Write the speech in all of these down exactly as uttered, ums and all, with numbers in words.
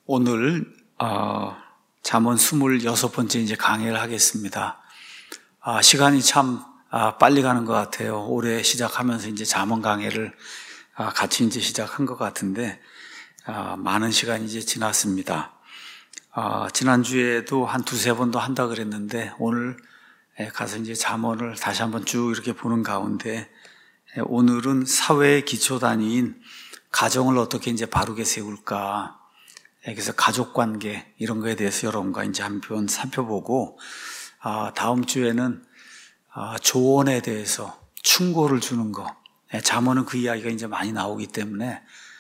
오늘 어, 잠언 스물여섯 번째 이제 강의를 하겠습니다. 아, 시간이 참 아, 빨리 가는 것 같아요. 올해 시작하면서 이제 잠언 강의를 아, 같이 이제 시작한 것 같은데 아, 많은 시간이 이제 지났습니다. 아, 지난주에도 한 두세 번도 한다 그랬는데 오늘 가서 이제 잠언을 다시 한번 쭉 이렇게 보는 가운데 오늘은 사회의 기초 단위인 가정을 어떻게 이제 바르게 세울까. 그래서 가족 관계 이런 거에 대해서 여러분과 이제 한번 살펴보고, 아, 다음 주에는 아, 조언에 대해서 충고를 주는 거. 잠언은 그 이야기가 이제 많이 나오기 때문에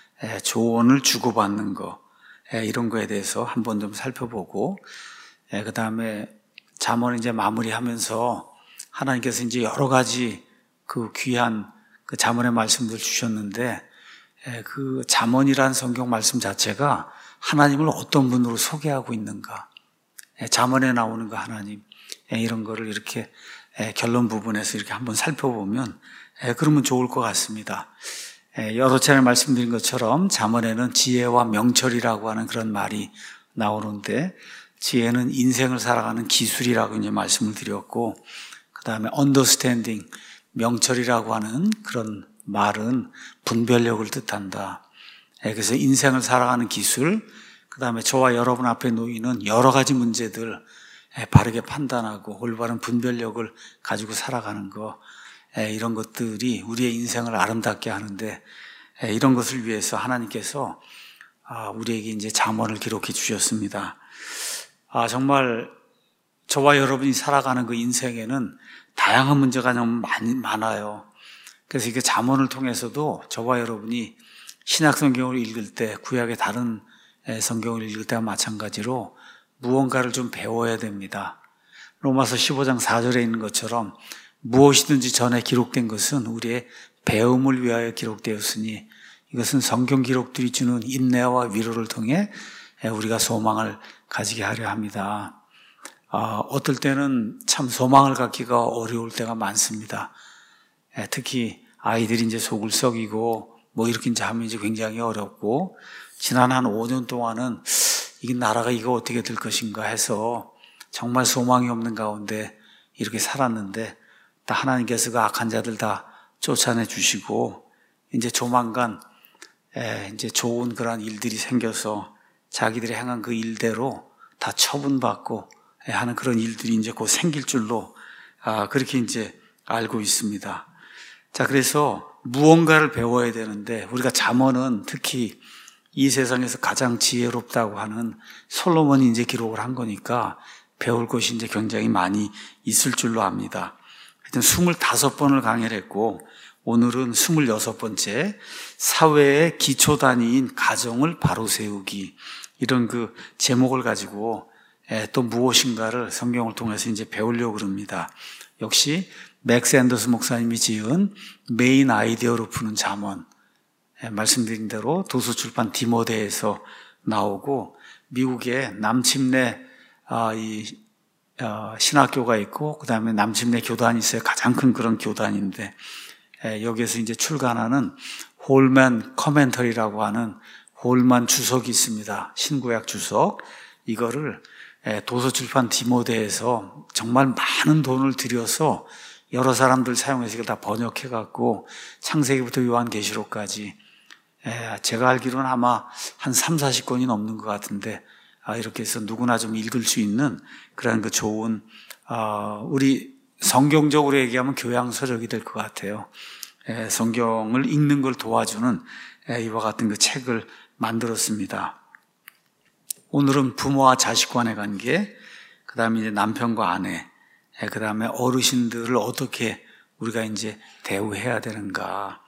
조언을 주고받는 거, 이런 거에 대해서 한번 좀 살펴보고, 그 다음에 잠언을 이제 마무리하면서 하나님께서 이제 여러 가지 그 귀한 그 잠언의 말씀들 주셨는데, 그 잠언이란 성경 말씀 자체가 하나님을 어떤 분으로 소개하고 있는가, 잠언에 나오는 그 하나님, 이런 거를 이렇게 결론 부분에서 이렇게 한번 살펴보면 그러면 좋을 것 같습니다. 여러 차례 말씀드린 것처럼 잠언에는 지혜와 명철이라고 하는 그런 말이 나오는데, 지혜는 인생을 살아가는 기술이라고 이제 말씀을 드렸고, 그 다음에 understanding, 명철이라고 하는 그런 말은 분별력을 뜻한다. 그래서 인생을 살아가는 기술, 그 다음에 저와 여러분 앞에 놓이는 여러 가지 문제들 바르게 판단하고 올바른 분별력을 가지고 살아가는 거, 이런 것들이 우리의 인생을 아름답게 하는데, 이런 것을 위해서 하나님께서 우리에게 이제 잠언을 기록해 주셨습니다. 아, 정말 저와 여러분이 살아가는 그 인생에는 다양한 문제가 너무 많이 많아요. 그래서 이게 잠언을 통해서도 저와 여러분이 신약 성경을 읽을 때, 구약의 다른 성경을 읽을 때와 마찬가지로 무언가를 좀 배워야 됩니다. 로마서 십오 장 사 절에 있는 것처럼 무엇이든지 전에 기록된 것은 우리의 배움을 위하여 기록되었으니 이것은 성경 기록들이 주는 인내와 위로를 통해 우리가 소망을 가지게 하려 합니다. 어, 어떨 때는 참 소망을 갖기가 어려울 때가 많습니다. 특히 아이들이 이제 속을 썩이고 뭐 이렇게 이제 하면 이제 굉장히 어렵고, 지난 한 오 년 동안은 이게 나라가 이거 어떻게 될 것인가 해서 정말 소망이 없는 가운데 이렇게 살았는데, 다 하나님께서 그 악한 자들 다 쫓아내 주시고 이제 조만간 에, 이제 좋은 그런 일들이 생겨서 자기들이 행한 그 일대로 다 처분받고 하는 그런 일들이 이제 곧 생길 줄로 아, 그렇게 이제 알고 있습니다. 자, 그래서 무언가를 배워야 되는데, 우리가 잠언은 특히 이 세상에서 가장 지혜롭다고 하는 솔로몬이 이제 기록을 한 거니까 배울 것이 이제 굉장히 많이 있을 줄로 압니다. 하여튼 스물다섯 번을 강의를 했고, 오늘은 스물여섯 번째, 사회의 기초 단위인 가정을 바로 세우기, 이런 그 제목을 가지고 또 무엇인가를 성경을 통해서 이제 배우려고 합니다. 역시 맥스 앤더스 목사님이 지은 메인 아이디어로 푸는 잠언, 말씀드린 대로 도서출판 디모데에서 나오고, 미국의 남침내 이 신학교가 있고 그 다음에 남침내 교단이 있어요. 가장 큰 그런 교단인데, 여기에서 이제 출간하는 홀만 커멘터리라고 하는 홀만 주석이 있습니다. 신구약 주석. 이거를 도서출판 디모데에서 정말 많은 돈을 들여서 여러 사람들 사용해서 이걸 다 번역해갖고 창세기부터 요한계시록까지, 제가 알기로는 아마 한 삼사십 권이 넘는 것 같은데, 이렇게 해서 누구나 좀 읽을 수 있는 그런 그 좋은, 우리 성경적으로 얘기하면 교양서적이 될 것 같아요. 성경을 읽는 걸 도와주는 이와 같은 그 책을 만들었습니다. 오늘은 부모와 자식 간의 관계, 그 다음에 이제 남편과 아내, 그 다음에 어르신들을 어떻게 우리가 이제 대우해야 되는가,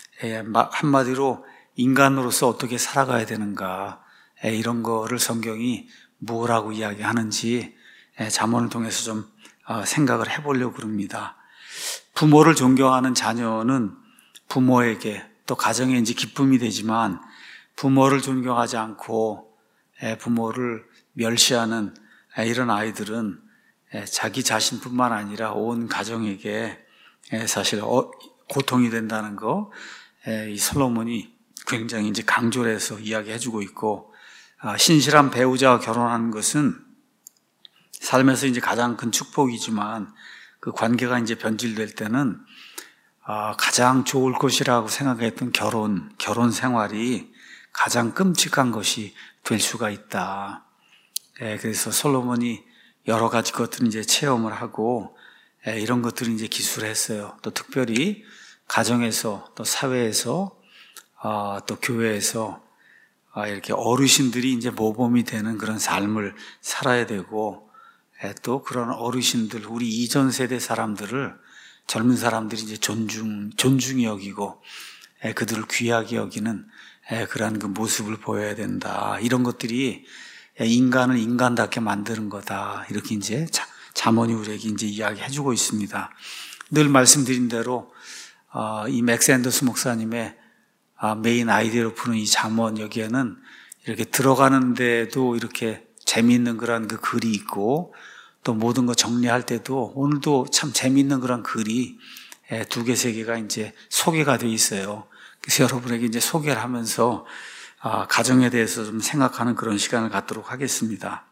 한마디로 인간으로서 어떻게 살아가야 되는가, 이런 거를 성경이 뭐라고 이야기하는지 잠언을 통해서 좀 생각을 해보려고 합니다. 부모를 존경하는 자녀는 부모에게 또 가정에 이제 기쁨이 되지만, 부모를 존경하지 않고 부모를 멸시하는 이런 아이들은 자기 자신뿐만 아니라 온 가정에게 사실 고통이 된다는 거, 이 솔로몬이 굉장히 이제 강조를 해서 이야기해주고 있고, 신실한 배우자와 결혼하는 것은 삶에서 이제 가장 큰 축복이지만 그 관계가 이제 변질될 때는 가장 좋을 것이라고 생각했던 결혼, 결혼 생활이 가장 끔찍한 것이 될 수가 있다. 그래서 솔로몬이 여러 가지 것들을 이제 체험을 하고 이런 것들을 이제 기술을 했어요. 또 특별히 가정에서 또 사회에서 또 교회에서 이렇게 어르신들이 이제 모범이 되는 그런 삶을 살아야 되고 또 그런 어르신들, 우리 이전 세대 사람들을 젊은 사람들이 이제 존중, 존중히 여기고 그들을 귀하게 여기는 그러한 그 모습을 보여야 된다. 이런 것들이 인간을 인간답게 만드는 거다. 이렇게 이제 잠언이 우리에게 이제 이야기해주고 있습니다. 늘 말씀드린 대로 이 맥스 앤더스 목사님의 메인 아이디어로 푸는 이 잠언 여기에는 이렇게 들어가는데도 이렇게 재미있는 그런 그 글이 있고 또 모든 거 정리할 때도 오늘도 참 재미있는 그런 글이 두 개, 세 개가 이제 소개가 되어 있어요. 그래서 여러분에게 이제 소개를 하면서 가정에 대해서 좀 생각하는 그런 시간을 갖도록 하겠습니다.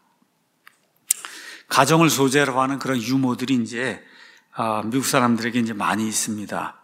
가정을 소재로 하는 그런 유머들이 이제 미국 사람들에게 이제 많이 있습니다.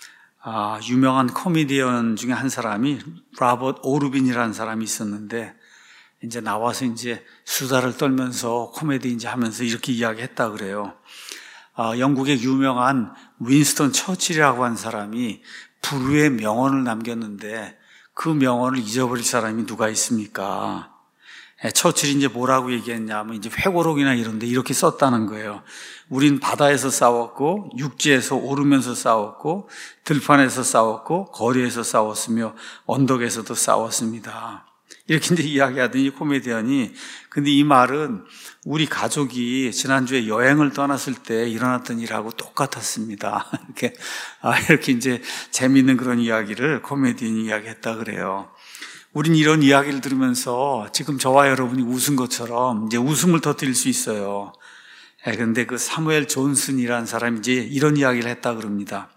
아, 유명한 코미디언 중에 한 사람이 로버트 오르빈이라는 사람이 있었는데 이제 나와서 이제 수다를 떨면서 코미디 이제 하면서 이렇게 이야기했다 그래요. 아, 영국의 유명한 윈스턴 처칠이라고 한 사람이 불후의 명언을 남겼는데 그 명언을 잊어버릴 사람이 누가 있습니까? 처칠이 이제 뭐라고 얘기했냐면 이제 회고록이나 이런데 이렇게 썼다는 거예요. 우린 바다에서 싸웠고 육지에서 오르면서 싸웠고 들판에서 싸웠고 거리에서 싸웠으며 언덕에서도 싸웠습니다. 이렇게 이제 이야기하더니 코미디언이 근데 이 말은 우리 가족이 지난주에 여행을 떠났을 때 일어났던 일하고 똑같았습니다. 이렇게 아 이렇게 이제 재미있는 그런 이야기를 코미디언이 이야기했다 그래요. 우린 이런 이야기를 들으면서 지금 저와 여러분이 웃은 것처럼 이제 웃음을 터뜨릴 수 있어요. 그런데 그 사무엘 존슨이라는 사람이 이제 이런 이야기를 했다 그럽니다.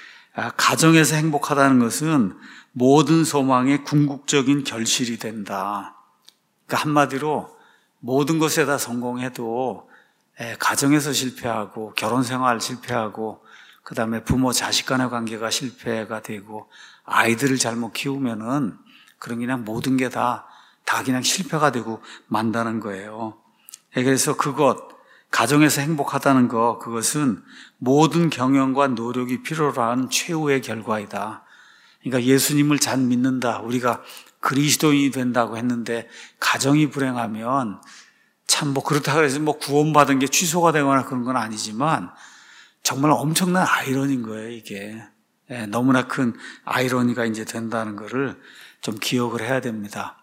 가정에서 행복하다는 것은 모든 소망의 궁극적인 결실이 된다. 그러니까 한마디로 모든 것에 다 성공해도 가정에서 실패하고 결혼 생활 실패하고 그 다음에 부모 자식 간의 관계가 실패가 되고 아이들을 잘못 키우면은 그런 그냥 모든 게 다, 다 그냥 실패가 되고 만다는 거예요. 그래서 그것, 가정에서 행복하다는 것, 그것은 모든 경영과 노력이 필요로 하는 최후의 결과이다. 그러니까 예수님을 잘 믿는다. 우리가 그리스도인이 된다고 했는데 가정이 불행하면 참 뭐 그렇다고 해서 뭐 구원받은 게 취소가 되거나 그런 건 아니지만 정말 엄청난 아이러니인 거예요, 이게. 예, 너무나 큰 아이러니가 이제 된다는 거를 좀 기억을 해야 됩니다.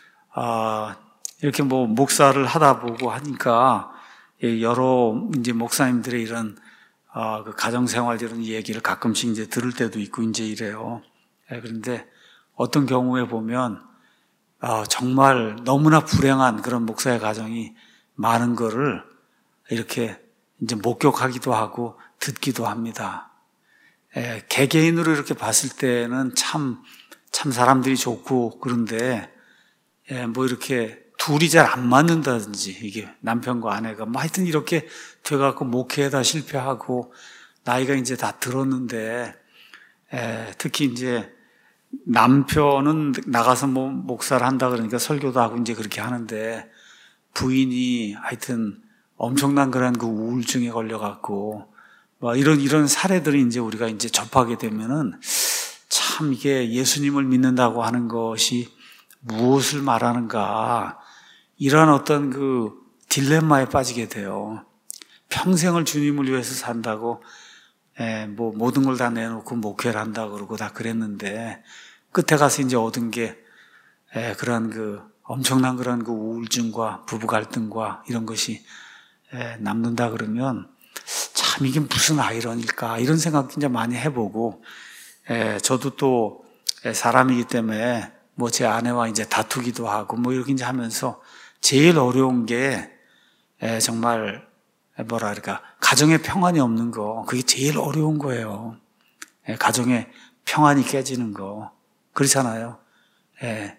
아, 이렇게 뭐 목사를 하다 보고 하니까 여러 이제 목사님들의 이런 아, 그 가정생활 이런 얘기를 가끔씩 이제 들을 때도 있고 이제 이래요. 예, 그런데 어떤 경우에 보면 아, 정말 너무나 불행한 그런 목사의 가정이 많은 거를 이렇게 이제 목격하기도 하고 듣기도 합니다. 예, 개개인으로 이렇게 봤을 때는 참 참 사람들이 좋고 그런데 예, 뭐 이렇게 둘이 잘 안 맞는다든지 이게 남편과 아내가 뭐 하여튼 이렇게 돼갖고 목회에다 실패하고 나이가 이제 다 들었는데 예, 특히 이제 남편은 나가서 뭐 목사를 한다 그러니까 설교도 하고 이제 그렇게 하는데 부인이 하여튼 엄청난 그런 그 우울증에 걸려갖고 뭐 이런 이런 사례들이 이제 우리가 이제 접하게 되면은 참 이게 예수님을 믿는다고 하는 것이 무엇을 말하는가 이런 어떤 그 딜레마에 빠지게 돼요. 평생을 주님을 위해서 산다고 에, 뭐 모든 걸 다 내놓고 목회를 한다고 그러고 다 그랬는데 끝에 가서 이제 얻은 게 에, 그런 그 엄청난 그런 그 우울증과 부부 갈등과 이런 것이 에, 남는다 그러면 참 이게 무슨 아이러니일까 이런 생각 진짜 많이 해보고 에, 저도 또 사람이기 때문에 뭐 제 아내와 이제 다투기도 하고 뭐 이렇게 이제 하면서 제일 어려운 게 에, 정말 뭐라 그럴까 가정에 평안이 없는 거 그게 제일 어려운 거예요. 에, 가정에 평안이 깨지는 거 그렇잖아요. 에,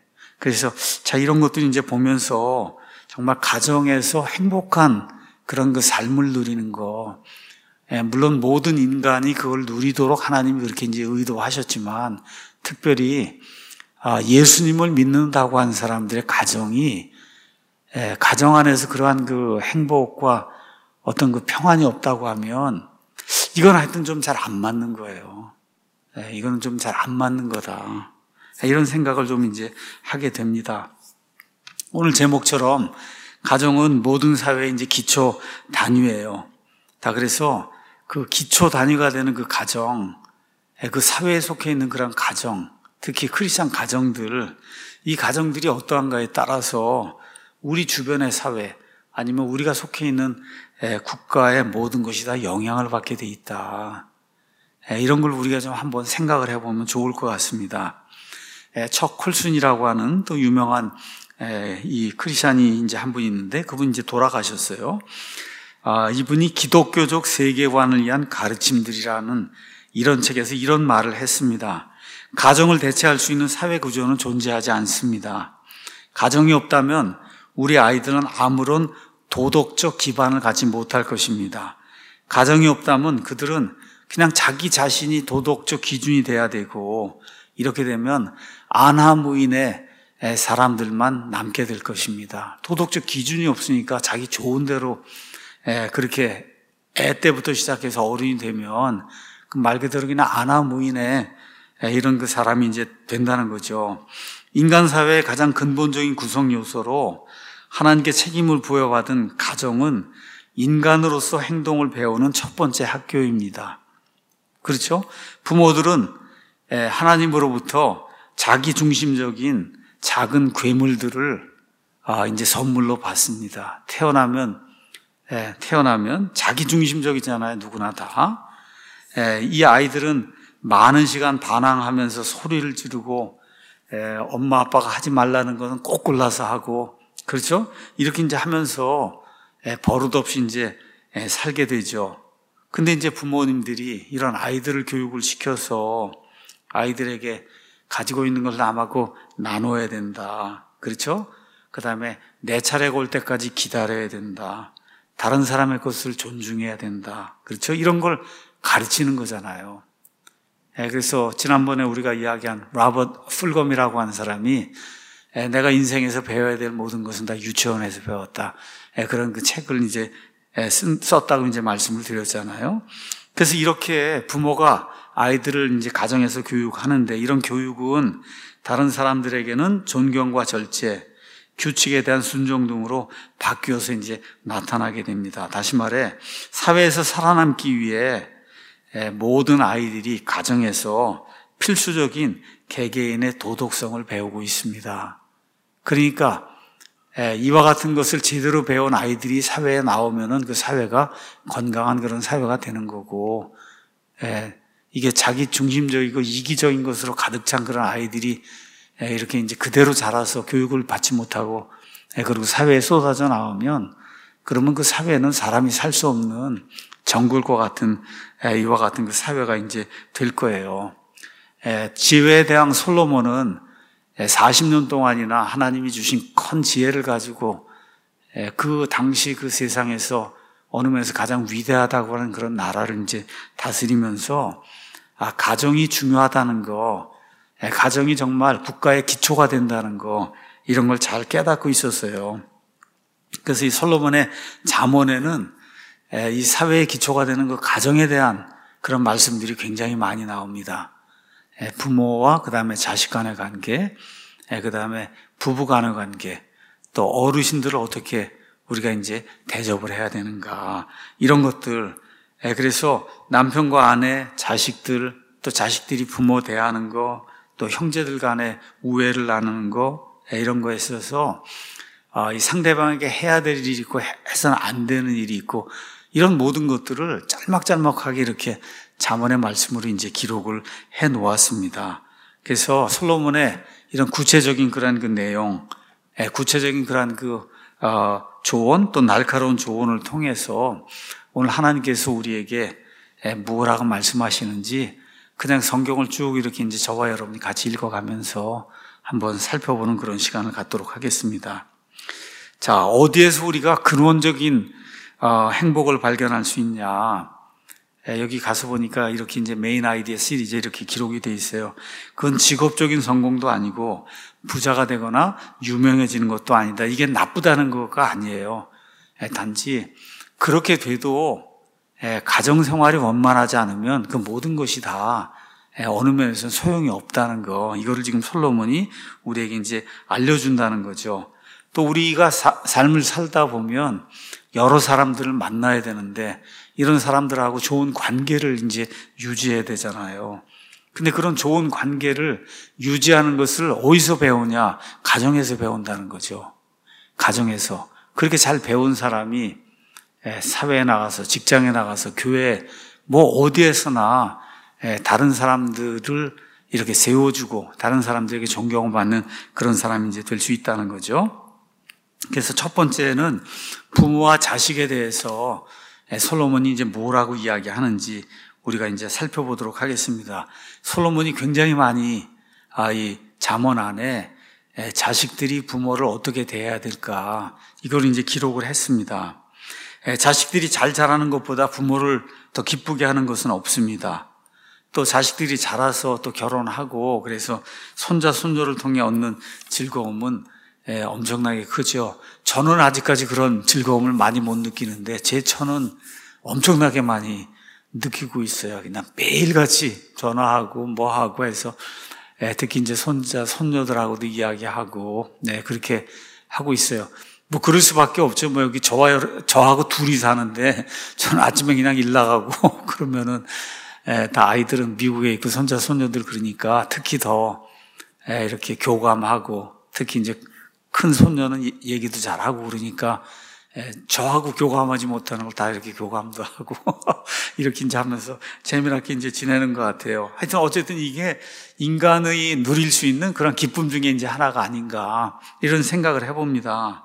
그래서 자, 이런 것들이 이제 보면서 정말 가정에서 행복한 그런 그 삶을 누리는 거, 예, 물론 모든 인간이 그걸 누리도록 하나님이 그렇게 이제 의도하셨지만, 특별히 아, 예수님을 믿는다고 한 사람들의 가정이, 예, 가정 안에서 그러한 그 행복과 어떤 그 평안이 없다고 하면 이건 하여튼 좀 잘 안 맞는 거예요. 예, 이건 좀 잘 안 맞는 거다. 이런 생각을 좀 이제 하게 됩니다. 오늘 제목처럼 가정은 모든 사회의 이제 기초 단위예요. 다 그래서 그 기초 단위가 되는 그 가정, 그 사회에 속해 있는 그런 가정, 특히 크리스찬 가정들, 이 가정들이 어떠한가에 따라서 우리 주변의 사회, 아니면 우리가 속해 있는 국가의 모든 것이 다 영향을 받게 돼 있다. 이런 걸 우리가 좀 한번 생각을 해보면 좋을 것 같습니다. 척 콜슨이라고 하는 또 유명한 이 크리스찬이 이제 한 분이 있는데, 그분이 이제 돌아가셨어요. 아, 이분이 기독교적 세계관을 위한 가르침들이라는 이런 책에서 이런 말을 했습니다. 가정을 대체할 수 있는 사회 구조는 존재하지 않습니다. 가정이 없다면 우리 아이들은 아무런 도덕적 기반을 갖지 못할 것입니다. 가정이 없다면 그들은 그냥 자기 자신이 도덕적 기준이 돼야 되고, 이렇게 되면 안하무인의 사람들만 남게 될 것입니다. 도덕적 기준이 없으니까 자기 좋은 대로 그렇게 애 때부터 시작해서 어른이 되면 말 그대로 그냥 안하무인의 이런 그 사람이 이제 된다는 거죠. 인간 사회의 가장 근본적인 구성 요소로 하나님께 책임을 부여받은 가정은 인간으로서 행동을 배우는 첫 번째 학교입니다. 그렇죠? 부모들은 하나님으로부터 자기 중심적인 작은 괴물들을 이제 선물로 받습니다. 태어나면 태어나면 자기 중심적이잖아요. 누구나 다. 이 아이들은 많은 시간 반항하면서 소리를 지르고, 엄마 아빠가 하지 말라는 것은 꼭 골라서 하고, 그렇죠? 이렇게 이제 하면서 버릇없이 이제 살게 되죠. 근데 이제 부모님들이 이런 아이들을 교육을 시켜서 아이들에게 가지고 있는 걸 남하고 나눠야 된다. 그렇죠? 그 다음에 내 차례가 올 때까지 기다려야 된다. 다른 사람의 것을 존중해야 된다. 그렇죠? 이런 걸 가르치는 거잖아요. 그래서 지난번에 우리가 이야기한 로버트 풀검이라고 하는 사람이 내가 인생에서 배워야 될 모든 것은 다 유치원에서 배웠다. 그런 그 책을 이제 썼다고 이제 말씀을 드렸잖아요. 그래서 이렇게 부모가 아이들을 이제 가정에서 교육하는데, 이런 교육은 다른 사람들에게는 존경과 절제, 규칙에 대한 순종 등으로 바뀌어서 이제 나타나게 됩니다. 다시 말해, 사회에서 살아남기 위해 모든 아이들이 가정에서 필수적인 개개인의 도덕성을 배우고 있습니다. 그러니까 이와 같은 것을 제대로 배운 아이들이 사회에 나오면은 그 사회가 건강한 그런 사회가 되는 거고, 이게 자기 중심적이고 이기적인 것으로 가득 찬 그런 아이들이 이렇게 이제 그대로 자라서 교육을 받지 못하고 그리고 사회에 쏟아져 나오면, 그러면 그 사회는 사람이 살 수 없는 정글과 같은 이와 같은 그 사회가 이제 될 거예요. 지혜의 대왕 솔로몬은 사십 년 동안이나 하나님이 주신 큰 지혜를 가지고 그 당시 그 세상에서 어느 면에서 가장 위대하다고 하는 그런 나라를 이제 다스리면서, 아, 가정이 중요하다는 거, 가정이 정말 국가의 기초가 된다는 거, 이런 걸 잘 깨닫고 있었어요. 그래서 이 솔로몬의 잠언에는 이 사회의 기초가 되는 그 가정에 대한 그런 말씀들이 굉장히 많이 나옵니다. 부모와 그 다음에 자식 간의 관계, 그 다음에 부부 간의 관계, 또 어르신들을 어떻게 우리가 이제 대접을 해야 되는가, 이런 것들. 그래서 남편과 아내, 자식들, 또 자식들이 부모 대하는 거, 또 형제들 간에 우애를 나누는 거, 이런 거에 있어서 이 상대방에게 해야 될 일이 있고 해서는 안 되는 일이 있고, 이런 모든 것들을 짤막짤막하게 이렇게 잠언의 말씀으로 이제 기록을 해 놓았습니다. 그래서 솔로몬의 이런 구체적인 그런 그 내용, 구체적인 그런 그 조언, 또 날카로운 조언을 통해서 오늘 하나님께서 우리에게 뭐라고 말씀하시는지 그냥 성경을 쭉 이렇게 이제 저와 여러분이 같이 읽어가면서 한번 살펴보는 그런 시간을 갖도록 하겠습니다. 자, 어디에서 우리가 근원적인 어, 행복을 발견할 수 있냐? 예, 여기 가서 보니까 이렇게 이제 메인 아이디어 시리즈 이렇게 기록이 돼 있어요. 그건 직업적인 성공도 아니고 부자가 되거나 유명해지는 것도 아니다. 이게 나쁘다는 거가 아니에요. 예, 단지 그렇게 돼도 예, 가정생활이 원만하지 않으면 그 모든 것이 다 예, 어느 면에서는 소용이 없다는 거, 이거를 지금 솔로몬이 우리에게 이제 알려준다는 거죠. 또 우리가 사, 삶을 살다 보면 여러 사람들을 만나야 되는데 이런 사람들하고 좋은 관계를 이제 유지해야 되잖아요. 근데 그런 좋은 관계를 유지하는 것을 어디서 배우냐? 가정에서 배운다는 거죠. 가정에서. 그렇게 잘 배운 사람이 사회에 나가서, 직장에 나가서, 교회, 뭐 어디에서나 다른 사람들을 이렇게 세워주고 다른 사람들에게 존경을 받는 그런 사람이 이제 될 수 있다는 거죠. 그래서 첫 번째는 부모와 자식에 대해서 솔로몬이 이제 뭐라고 이야기하는지 우리가 이제 살펴보도록 하겠습니다. 솔로몬이 굉장히 많이 이 잠언 안에 자식들이 부모를 어떻게 대해야 될까, 이걸 이제 기록을 했습니다. 자식들이 잘 자라는 것보다 부모를 더 기쁘게 하는 것은 없습니다. 또 자식들이 자라서 또 결혼하고 그래서 손자, 손녀를 통해 얻는 즐거움은 예, 엄청나게 크죠. 저는 아직까지 그런 즐거움을 많이 못 느끼는데 제 처는 엄청나게 많이 느끼고 있어요. 그냥 매일같이 전화하고 뭐 하고 해서 예, 특히 이제 손자, 손녀들하고도 이야기하고 네, 그렇게 하고 있어요. 뭐 그럴 수밖에 없죠. 뭐 여기 저와 저하고 둘이 사는데 저는 아침에 그냥 일 나가고 그러면은 예, 다 아이들은 미국에 있고 손자, 손녀들 그러니까 특히 더 예, 이렇게 교감하고 특히 이제 큰 손녀는 얘기도 잘하고 그러니까 저하고 교감하지 못하는 걸 다 이렇게 교감도 하고 이렇게 이제 하면서 재미나게 이제 지내는 것 같아요. 하여튼 어쨌든 이게 인간의 누릴 수 있는 그런 기쁨 중에 이제 하나가 아닌가 이런 생각을 해봅니다.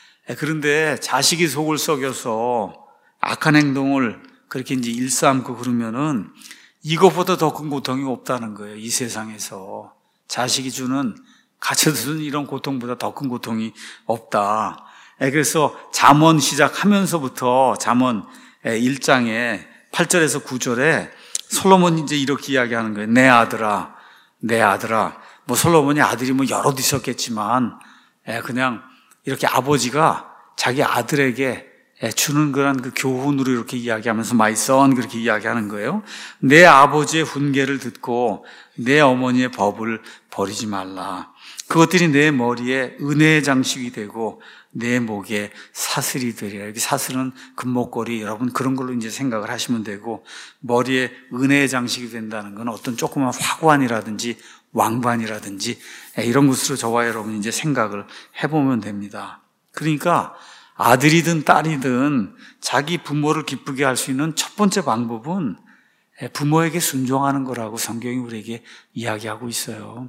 그런데 자식이 속을 썩여서 악한 행동을 그렇게 이제 일삼고 그러면은 이것보다 더 큰 고통이 없다는 거예요. 이 세상에서 자식이 주는 가르쳐주는 이런 고통보다 더 큰 고통이 없다. 그래서 잠언 시작하면서부터 잠언 일 장에 팔 절에서 구 절에 솔로몬이 이제 이렇게 이야기하는 거예요. 내 아들아, 내 아들아. 뭐 솔로몬이 아들이 뭐 여럿 있었겠지만 그냥 이렇게 아버지가 자기 아들에게 주는 그런 그 교훈으로 이렇게 이야기하면서 마이 선 그렇게 이야기하는 거예요. 내 아버지의 훈계를 듣고 내 어머니의 법을 버리지 말라. 그것들이 내 머리에 은혜의 장식이 되고 내 목에 사슬이 되리라. 여기 사슬은 금목걸이, 여러분 그런 걸로 이제 생각을 하시면 되고, 머리에 은혜의 장식이 된다는 건 어떤 조그만 화관이라든지 왕관이라든지 이런 것으로 저와 여러분이 이제 생각을 해보면 됩니다. 그러니까 아들이든 딸이든 자기 부모를 기쁘게 할 수 있는 첫 번째 방법은 부모에게 순종하는 거라고 성경이 우리에게 이야기하고 있어요.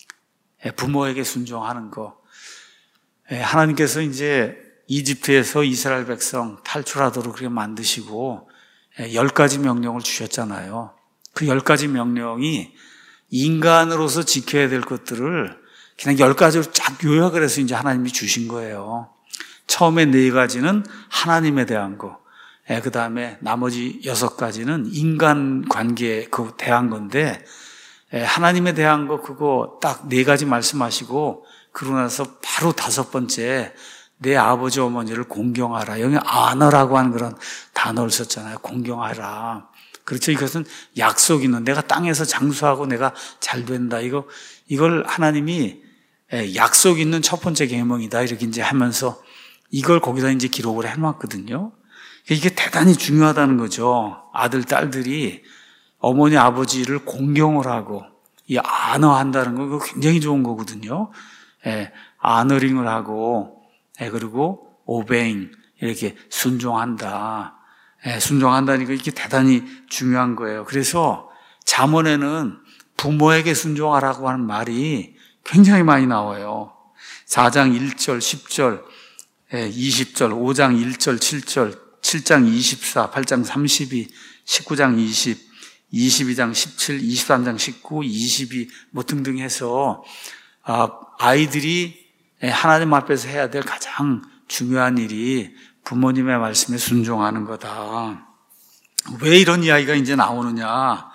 부모에게 순종하는 거. 하나님께서 이제 이집트에서 이스라엘 백성 탈출하도록 그렇게 만드시고 열 가지 명령을 주셨잖아요. 그 열 가지 명령이 인간으로서 지켜야 될 것들을 그냥 열 가지로 쫙 요약을 해서 이제 하나님이 주신 거예요. 처음에 네 가지는 하나님에 대한 거, 그 다음에 나머지 여섯 가지는 인간 관계에 그 대한 건데, 하나님에 대한 거 그거 딱 네 가지 말씀하시고 그러고 나서 바로 다섯 번째 내 아버지 어머니를 공경하라. 여기 아너라고 하는 그런 단어를 썼잖아요. 공경하라. 그렇죠. 이것은 약속이 있는, 내가 땅에서 장수하고 내가 잘 된다. 이거 이걸 하나님이 약속 있는 첫 번째 계명이다. 이렇게 이제 하면서 이걸 거기다 이제 기록을 해놨거든요. 이게 대단히 중요하다는 거죠. 아들, 딸들이 어머니, 아버지를 공경을 하고, 이 아너한다는 거, 이거 굉장히 좋은 거거든요. 예, 아너링을 하고, 예, 그리고 오베잉, 이렇게 순종한다. 예, 순종한다니까 이게 대단히 중요한 거예요. 그래서 잠언에는 부모에게 순종하라고 하는 말이 굉장히 많이 나와요. 사 장 일 절, 십 절, 이십 절, 오 장 일 절, 칠 절, 칠 장 이십사, 팔 장 삼십이, 십구 장 이십, 이십이 장 십칠, 이십삼 장 십구, 이십이 뭐 등등 해서 아이들이 하나님 앞에서 해야 될 가장 중요한 일이 부모님의 말씀에 순종하는 거다. 왜 이런 이야기가 이제 나오느냐?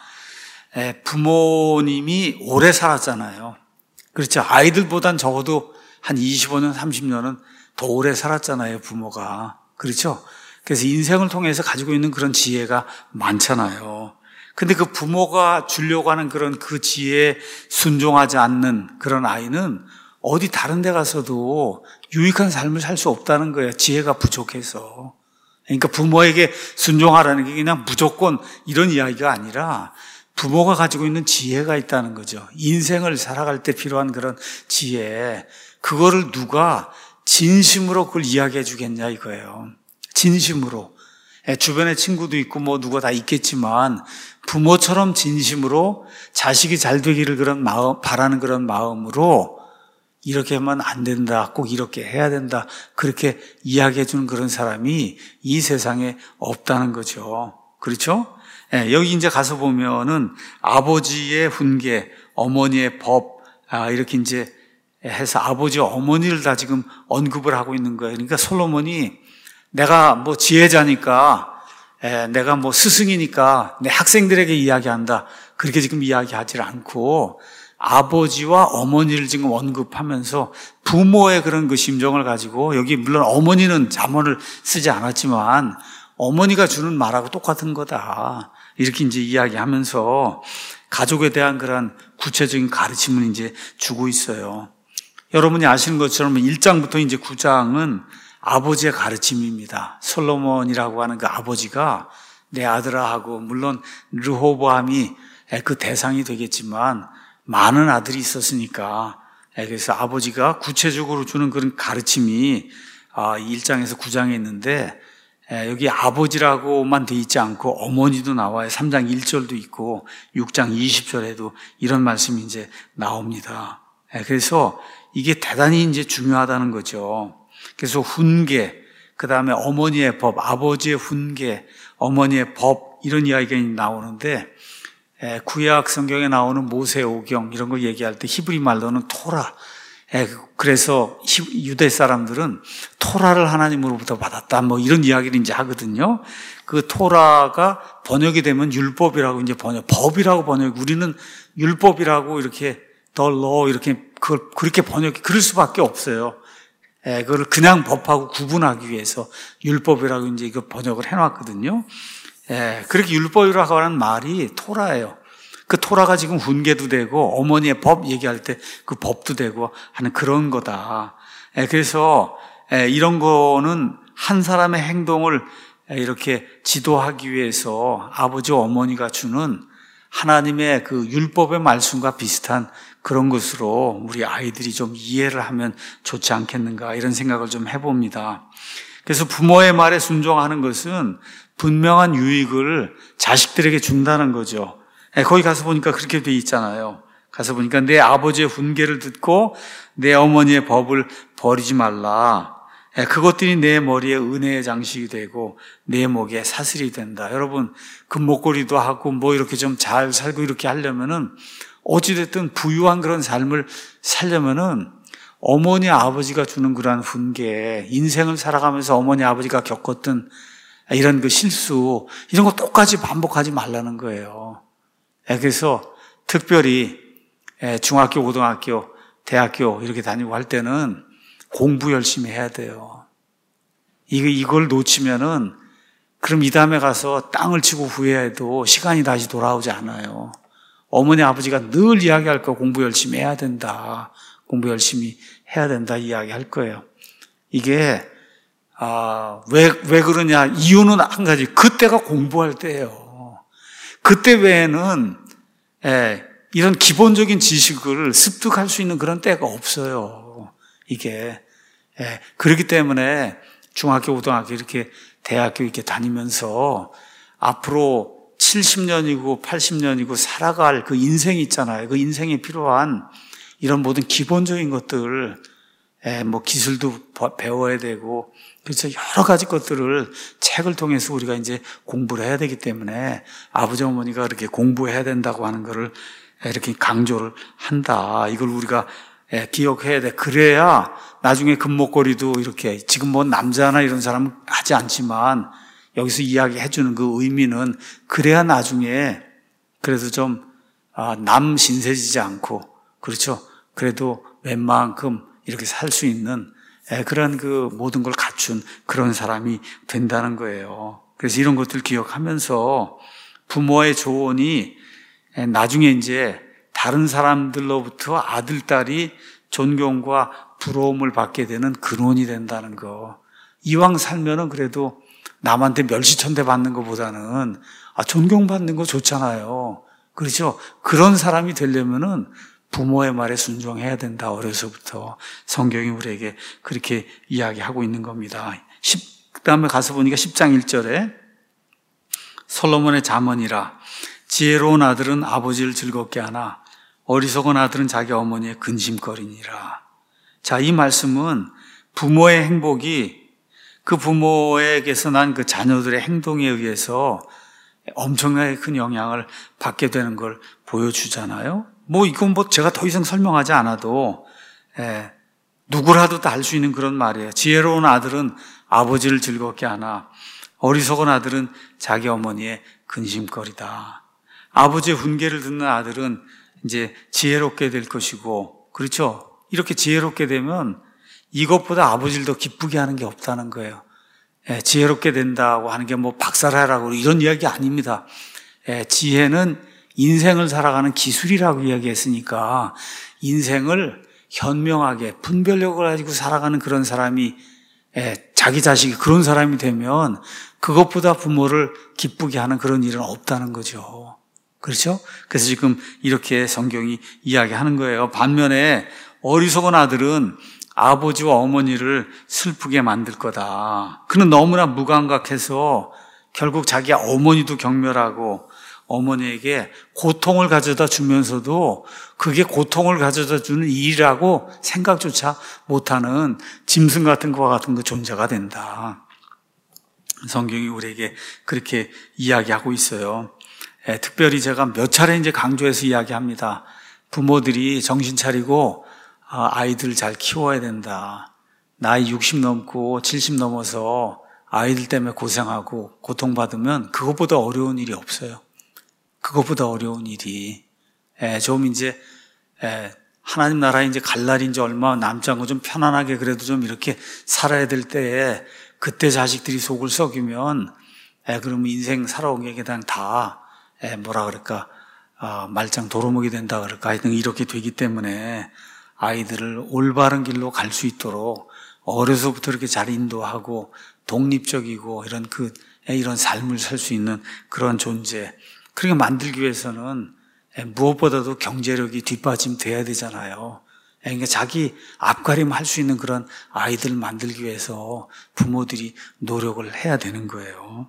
부모님이 오래 살았잖아요. 그렇죠. 아이들보단 적어도 한 이십오 년, 삼십 년은 더 오래 살았잖아요, 부모가. 그렇죠. 그래서 인생을 통해서 가지고 있는 그런 지혜가 많잖아요. 근데 그 부모가 주려고 하는 그런 그 지혜에 순종하지 않는 그런 아이는 어디 다른 데 가서도 유익한 삶을 살 수 없다는 거예요. 지혜가 부족해서. 그러니까 부모에게 순종하라는 게 그냥 무조건 이런 이야기가 아니라 부모가 가지고 있는 지혜가 있다는 거죠. 인생을 살아갈 때 필요한 그런 지혜. 그거를 누가 진심으로 그걸 이야기해 주겠냐 이거예요. 진심으로. 주변에 친구도 있고 뭐 누가 다 있겠지만 부모처럼 진심으로 자식이 잘 되기를 그런 마음, 바라는 그런 마음으로 이렇게 하면 안 된다, 꼭 이렇게 해야 된다, 그렇게 이야기해 주는 그런 사람이 이 세상에 없다는 거죠. 그렇죠? 예, 여기 이제 가서 보면은 아버지의 훈계, 어머니의 법, 아, 이렇게 이제 해서 아버지, 어머니를 다 지금 언급을 하고 있는 거예요. 그러니까 솔로몬이 내가 뭐 지혜자니까, 에, 내가 뭐 스승이니까 내 학생들에게 이야기한다, 그렇게 지금 이야기하지 않고 아버지와 어머니를 지금 언급하면서 부모의 그런 그 심정을 가지고, 여기 물론 어머니는 잠언을 쓰지 않았지만 어머니가 주는 말하고 똑같은 거다, 이렇게 이제 이야기하면서 가족에 대한 그런 구체적인 가르침을 이제 주고 있어요. 여러분이 아시는 것처럼 일 장부터 이제 구 장은 아버지의 가르침입니다. 솔로몬이라고 하는 그 아버지가 내 아들아 하고, 물론 르호보암이 그 대상이 되겠지만 많은 아들이 있었으니까, 그래서 아버지가 구체적으로 주는 그런 가르침이 일 장에서 구 장에 있는데, 여기 아버지라고만 돼 있지 않고 어머니도 나와요. 삼 장 일 절도 있고 육 장 이십 절에도 이런 말씀이 이제 나옵니다. 그래서 이게 대단히 이제 중요하다는 거죠. 그래서 훈계, 그 다음에 어머니의 법, 아버지의 훈계, 어머니의 법, 이런 이야기가 나오는데, 구약 성경에 나오는 모세오경 이런 거 얘기할 때 히브리 말로는 토라. 그래서 유대 사람들은 토라를 하나님으로부터 받았다, 뭐 이런 이야기를 이제 하거든요. 그 토라가 번역이 되면 율법이라고 이제 번역, 법이라고 번역. 우리는 율법이라고 이렇게 the law 이렇게 그걸 그렇게 번역이 그럴 수밖에 없어요. 예, 그걸 그냥 법하고 구분하기 위해서 율법이라고 이제 이거 번역을 해놨거든요. 예, 그렇게 율법이라고 하는 말이 토라예요. 그 토라가 지금 훈계도 되고 어머니의 법 얘기할 때 그 법도 되고 하는 그런 거다. 예, 그래서 예, 이런 거는 한 사람의 행동을 이렇게 지도하기 위해서 아버지와 어머니가 주는 하나님의 그 율법의 말씀과 비슷한 그런 것으로 우리 아이들이 좀 이해를 하면 좋지 않겠는가, 이런 생각을 좀 해봅니다. 그래서 부모의 말에 순종하는 것은 분명한 유익을 자식들에게 준다는 거죠. 거기 가서 보니까 그렇게 돼 있잖아요. 가서 보니까 내 아버지의 훈계를 듣고 내 어머니의 법을 버리지 말라. 그것들이 내 머리에 은혜의 장식이 되고 내 목에 사슬이 된다. 여러분, 금목걸이도 하고 뭐 이렇게 좀 잘 살고 이렇게 하려면은, 어찌됐든 부유한 그런 삶을 살려면은 어머니 아버지가 주는 그러한 훈계, 인생을 살아가면서 어머니 아버지가 겪었던 이런 그 실수, 이런 거 똑같이 반복하지 말라는 거예요. 그래서 특별히 중학교, 고등학교, 대학교 이렇게 다니고 할 때는 공부 열심히 해야 돼요. 이걸 놓치면은 그럼 이 다음에 가서 땅을 치고 후회해도 시간이 다시 돌아오지 않아요. 어머니 아버지가 늘 이야기할 거, 공부 열심히 해야 된다, 공부 열심히 해야 된다 이야기할 거예요. 이게 아, 왜, 왜 그러냐, 이유는 한 가지, 그때가 공부할 때예요. 그때 외에는 예, 이런 기본적인 지식을 습득할 수 있는 그런 때가 없어요. 이게 예, 그렇기 때문에 중학교, 고등학교 이렇게 대학교 이렇게 다니면서 앞으로 칠십 년이고 팔십 년이고 살아갈 그 인생이 있잖아요. 그 인생에 필요한 이런 모든 기본적인 것들, 예, 뭐 기술도 배워야 되고, 그래서 여러 가지 것들을 책을 통해서 우리가 이제 공부를 해야 되기 때문에 아버지 어머니가 이렇게 공부해야 된다고 하는 거를 이렇게 강조를 한다. 이걸 우리가 예, 기억해야 돼. 그래야 나중에 금목걸이도 이렇게, 지금 뭐 남자나 이런 사람은 하지 않지만 여기서 이야기해 주는 그 의미는 그래야 나중에 그래도 좀 아, 남 신세지지 않고, 그렇죠, 그래도 웬만큼 이렇게 살 수 있는 예, 그런 그 모든 걸 갖춘 그런 사람이 된다는 거예요. 그래서 이런 것들 기억하면서 부모의 조언이 예, 나중에 이제 다른 사람들로부터 아들, 딸이 존경과 부러움을 받게 되는 근원이 된다는 거. 이왕 살면은 그래도 남한테 멸시천대 받는 것보다는 아, 존경받는 거 좋잖아요. 그렇죠? 그런 사람이 되려면은 부모의 말에 순종해야 된다. 어려서부터 성경이 우리에게 그렇게 이야기하고 있는 겁니다. 그 다음에 가서 보니까 십 장 일 절에 솔로몬의 잠언이라 지혜로운 아들은 아버지를 즐겁게 하나 어리석은 아들은 자기 어머니의 근심거리니라. 자, 이 말씀은 부모의 행복이 그 부모에게서 난 그 자녀들의 행동에 의해서 엄청나게 큰 영향을 받게 되는 걸 보여주잖아요. 뭐 이건 뭐 제가 더 이상 설명하지 않아도 예, 누구라도 다 알 수 있는 그런 말이에요. 지혜로운 아들은 아버지를 즐겁게 하나 어리석은 아들은 자기 어머니의 근심거리다. 아버지의 훈계를 듣는 아들은 이제 지혜롭게 될 것이고, 그렇죠? 이렇게 지혜롭게 되면 이것보다 아버지를 더 기쁘게 하는 게 없다는 거예요. 예, 지혜롭게 된다고 하는 게 뭐 박살하라고 이런 이야기 아닙니다. 예, 지혜는 인생을 살아가는 기술이라고 이야기했으니까 인생을 현명하게 분별력을 가지고 살아가는 그런 사람이 예, 자기 자식이 그런 사람이 되면 그것보다 부모를 기쁘게 하는 그런 일은 없다는 거죠. 그렇죠? 그래서 지금 이렇게 성경이 이야기하는 거예요. 반면에 어리석은 아들은 아버지와 어머니를 슬프게 만들 거다. 그는 너무나 무감각해서 결국 자기 어머니도 경멸하고 어머니에게 고통을 가져다 주면서도 그게 고통을 가져다 주는 일이라고 생각조차 못하는 짐승 같은 것과 같은 그 존재가 된다. 성경이 우리에게 그렇게 이야기하고 있어요. 예, 특별히 제가 몇 차례 이제 강조해서 이야기합니다. 부모들이 정신 차리고 아이들 잘 키워야 된다. 나이 육십 넘고 칠십 넘어서 아이들 때문에 고생하고 고통받으면 그것보다 어려운 일이 없어요. 그것보다 어려운 일이. 예, 좀 이제, 예, 하나님 나라에 이제 갈 날이 이제 얼마 남지 않고 좀 편안하게 그래도 좀 이렇게 살아야 될 때에 그때 자식들이 속을 썩이면, 예, 그러면 인생 살아온 게 그냥 다, 예, 뭐라 그럴까, 어, 말짱 도루묵이 된다 그럴까, 하여튼 이렇게 되기 때문에 아이들을 올바른 길로 갈 수 있도록 어려서부터 이렇게 잘 인도하고 독립적이고 이런 그, 예, 이런 삶을 살 수 있는 그런 존재. 그렇게 만들기 위해서는 무엇보다도 경제력이 뒷받침 돼야 되잖아요. 그러니까 자기 앞가림 할 수 있는 그런 아이들을 만들기 위해서 부모들이 노력을 해야 되는 거예요.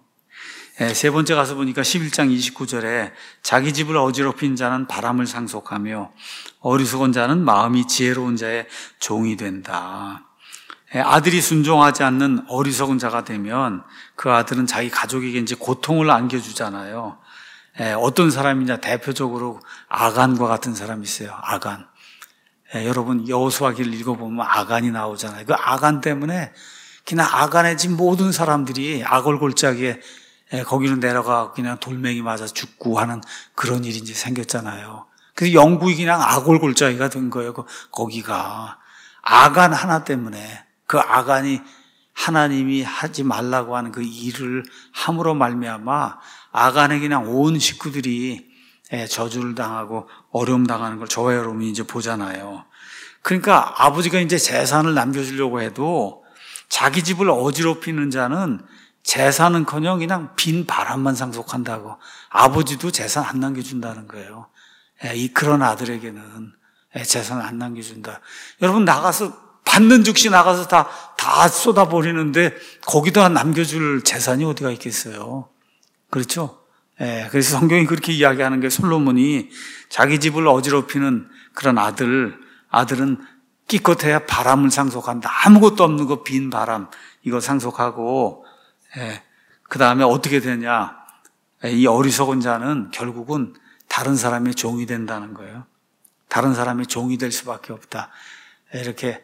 세 번째 가서 보니까 십일 장 이십구 절에 자기 집을 어지럽힌 자는 바람을 상속하며 어리석은 자는 마음이 지혜로운 자의 종이 된다. 아들이 순종하지 않는 어리석은 자가 되면 그 아들은 자기 가족에게 이제 고통을 안겨주잖아요. 예, 어떤 사람이냐, 대표적으로 아간과 같은 사람이 있어요. 아간. 예, 여러분 여호수아기를 읽어보면 아간이 나오잖아요. 그 아간 때문에 그냥 아간의 집 모든 사람들이 악월골짜기에 예, 거기로 내려가 그냥 돌멩이 맞아 죽고 하는 그런 일이 이제 생겼잖아요. 그래서 영국이 그냥 악월골짜기가 된 거예요. 그, 거기가 아간 하나 때문에 그 아간이 하나님이 하지 말라고 하는 그 일을 함으로 말미암아 아간에 그냥 온 식구들이 저주를 당하고 어려움 당하는 걸 저와 여러분이 이제 보잖아요. 그러니까 아버지가 이제 재산을 남겨주려고 해도 자기 집을 어지럽히는 자는 재산은커녕 그냥 빈 바람만 상속한다고. 아버지도 재산 안 남겨준다는 거예요. 이 그런 아들에게는 재산을 안 남겨준다. 여러분 나가서 받는 즉시 나가서 다, 다 쏟아버리는데 거기다 남겨줄 재산이 어디가 있겠어요. 그렇죠? 예, 그래서 성경이 그렇게 이야기하는 게 솔로몬이 자기 집을 어지럽히는 그런 아들, 아들은 기껏해야 바람을 상속한다. 아무것도 없는 거 빈 바람, 이거 상속하고, 예, 그 다음에 어떻게 되냐. 이 어리석은 자는 결국은 다른 사람의 종이 된다는 거예요. 다른 사람의 종이 될 수밖에 없다. 이렇게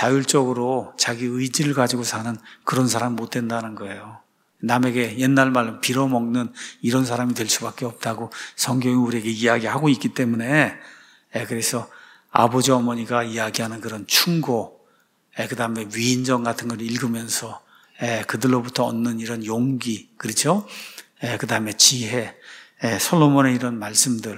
자율적으로 자기 의지를 가지고 사는 그런 사람 못 된다는 거예요. 남에게 옛날 말로 빌어먹는 이런 사람이 될 수밖에 없다고 성경이 우리에게 이야기하고 있기 때문에, 그래서 아버지 어머니가 이야기하는 그런 충고, 그 다음에 위인전 같은 걸 읽으면서 그들로부터 얻는 이런 용기, 그렇죠? 그 다음에 지혜, 솔로몬의 이런 말씀들,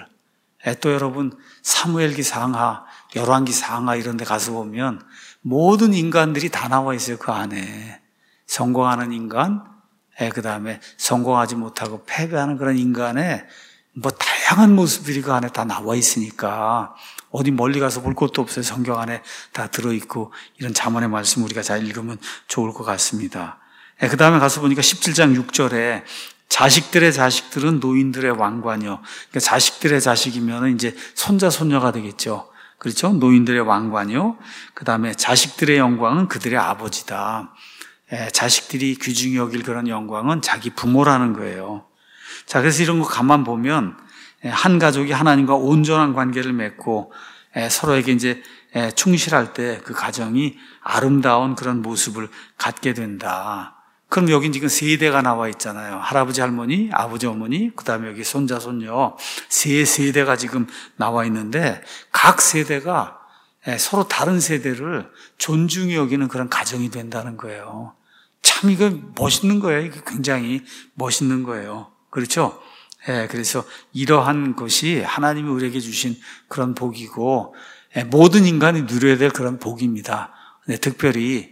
또 여러분 사무엘기 상하, 열왕기 상하 이런 데 가서 보면 모든 인간들이 다 나와 있어요. 그 안에 성공하는 인간, 그 다음에 성공하지 못하고 패배하는 그런 인간의 뭐 다양한 모습들이 그 안에 다 나와 있으니까 어디 멀리 가서 볼 것도 없어요. 성경 안에 다 들어있고 이런 잠언의 말씀 우리가 잘 읽으면 좋을 것 같습니다. 그 다음에 가서 보니까 십칠 장 육 절에 자식들의 자식들은 노인들의 왕관이요. 그러니까 자식들의 자식이면 이제 손자, 손녀가 되겠죠. 그렇죠? 노인들의 왕관이요. 그 다음에 자식들의 영광은 그들의 아버지다. 에, 자식들이 귀중히 여길 그런 영광은 자기 부모라는 거예요. 자, 그래서 이런 거 가만 보면 한 가족이 하나님과 온전한 관계를 맺고 에, 서로에게 이제 에, 충실할 때 그 가정이 아름다운 그런 모습을 갖게 된다. 그럼 여기 지금 세대가 나와 있잖아요. 할아버지, 할머니, 아버지, 어머니, 그 다음에 여기 손자, 손녀 세 세대가 지금 나와 있는데 각 세대가 서로 다른 세대를 존중히 여기는 그런 가정이 된다는 거예요. 참 이거 멋있는 거예요. 이거 굉장히 멋있는 거예요. 그렇죠? 예, 그래서 이러한 것이 하나님이 우리에게 주신 그런 복이고 모든 인간이 누려야 될 그런 복입니다. 네, 특별히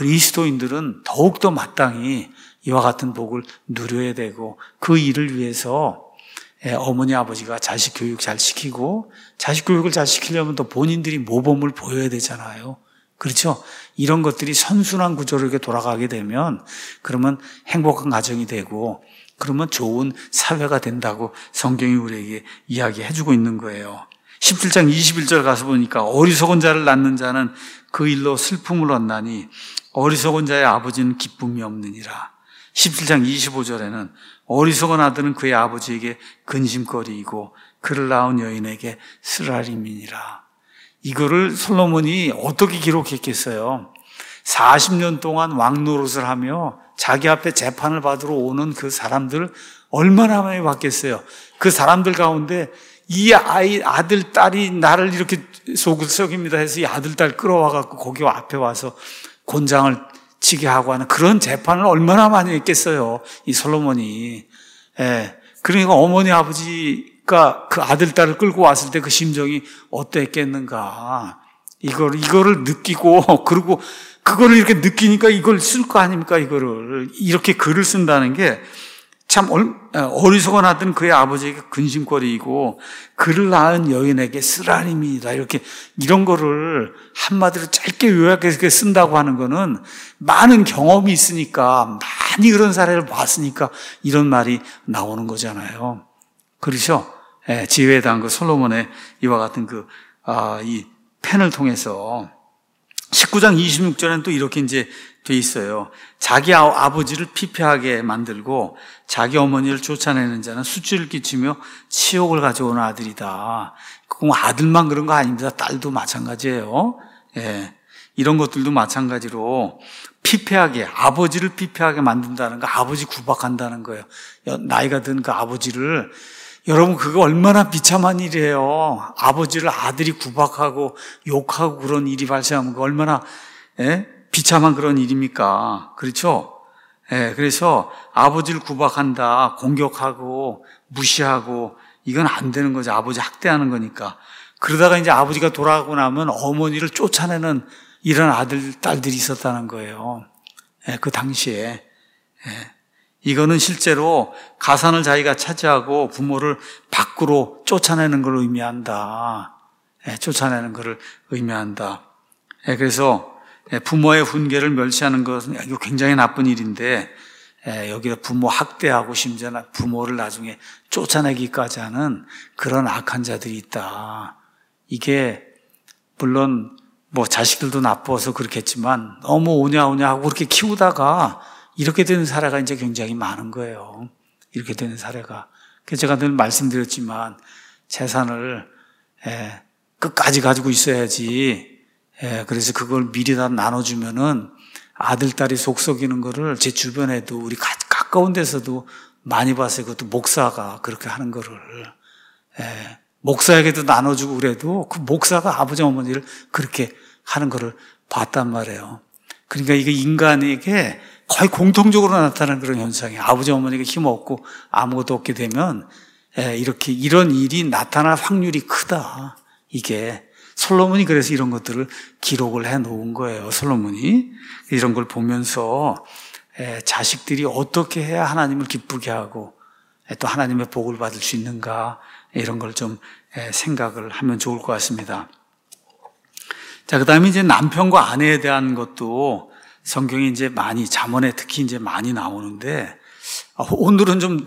그리스도인들은 더욱더 마땅히 이와 같은 복을 누려야 되고 그 일을 위해서 어머니 아버지가 자식 교육 잘 시키고 자식 교육을 잘 시키려면 또 본인들이 모범을 보여야 되잖아요. 그렇죠? 이런 것들이 선순환 구조로 이렇게 돌아가게 되면 그러면 행복한 가정이 되고 그러면 좋은 사회가 된다고 성경이 우리에게 이야기해주고 있는 거예요. 십칠 장 이십일 절 가서 보니까 어리석은 자를 낳는 자는 그 일로 슬픔을 얻나니 어리석은 자의 아버지는 기쁨이 없느니라. 십칠 장 이십오 절에는 어리석은 아들은 그의 아버지에게 근심거리이고 그를 낳은 여인에게 쓰라림이니라. 이거를 솔로몬이 어떻게 기록했겠어요? 사십 년 동안 왕노릇을 하며 자기 앞에 재판을 받으러 오는 그 사람들 얼마나 많이 봤겠어요? 그 사람들 가운데 이 아이, 아들, 딸이 나를 이렇게 속을 썩입니다 해서 이 아들, 딸 끌어와갖고 거기 앞에 와서 곤장을 치게 하고 하는 그런 재판을 얼마나 많이 했겠어요, 이 솔로몬이. 예. 그러니까 어머니, 아버지가 그 아들, 딸을 끌고 왔을 때 그 심정이 어땠겠는가. 이걸, 이거를 느끼고, 그리고 그거를 이렇게 느끼니까 이걸 쓸 거 아닙니까, 이거를. 이렇게 글을 쓴다는 게 참 어리석은 아들은 그의 아버지에게 근심거리이고 그를 낳은 여인에게 쓰라림이다. 이렇게 이런 거를 한마디로 짧게 요약해서 쓴다고 하는 거는 많은 경험이 있으니까 많이 그런 사례를 봤으니까 이런 말이 나오는 거잖아요. 그렇죠? 예, 지혜에 대한 그 솔로몬의 이와 같은 그, 아, 이 펜을 통해서 십구 장 이십육 절에는 또 이렇게 이제 돼 있어요. 자기 아버지를 피폐하게 만들고 자기 어머니를 쫓아내는 자는 수치를 끼치며 치욕을 가져오는 아들이다. 그건 아들만 그런 거 아닙니다. 딸도 마찬가지예요. 예. 이런 것들도 마찬가지로 피폐하게, 아버지를 피폐하게 만든다는 거, 아버지 구박한다는 거예요. 나이가 든 그 아버지를, 여러분 그거 얼마나 비참한 일이에요. 아버지를 아들이 구박하고 욕하고 그런 일이 발생하면 그 얼마나, 예? 비참한 그런 일입니까? 그렇죠? 예, 그래서 아버지를 구박한다, 공격하고, 무시하고, 이건 안 되는 거죠. 아버지 학대하는 거니까. 그러다가 이제 아버지가 돌아가고 나면 어머니를 쫓아내는 이런 아들, 딸들이 있었다는 거예요. 예, 그 당시에. 예. 이거는 실제로 가산을 자기가 차지하고 부모를 밖으로 쫓아내는 걸 의미한다. 예, 쫓아내는 것을 의미한다. 예, 그래서 부모의 훈계를 멸시하는 것은 이거 굉장히 나쁜 일인데 여기다 부모 학대하고 심지어 부모를 나중에 쫓아내기까지 하는 그런 악한 자들이 있다. 이게 물론 뭐 자식들도 나빠서 그렇겠지만 너무 오냐오냐 하고 그렇게 키우다가 이렇게 되는 사례가 이제 굉장히 많은 거예요. 이렇게 되는 사례가. 그래서 제가 늘 말씀드렸지만 재산을 끝까지 가지고 있어야지. 예, 그래서 그걸 미리 다 나눠주면은 아들, 딸이 속 썩이는 거를 제 주변에도 우리 가, 가까운 데서도 많이 봤어요. 그것도 목사가 그렇게 하는 거를. 예, 목사에게도 나눠주고 그래도 그 목사가 아버지, 어머니를 그렇게 하는 거를 봤단 말이에요. 그러니까 이게 인간에게 거의 공통적으로 나타나는 그런 현상이에요. 아버지, 어머니가 힘없고 아무것도 없게 되면 예, 이렇게 이런 일이 나타날 확률이 크다. 이게 솔로몬이 그래서 이런 것들을 기록을 해놓은 거예요. 솔로몬이 이런 걸 보면서 에, 자식들이 어떻게 해야 하나님을 기쁘게 하고 에, 또 하나님의 복을 받을 수 있는가, 이런 걸 좀 생각을 하면 좋을 것 같습니다. 자, 그 다음에 이제 남편과 아내에 대한 것도 성경에 이제 많이, 잠언에 특히 이제 많이 나오는데, 오늘은 좀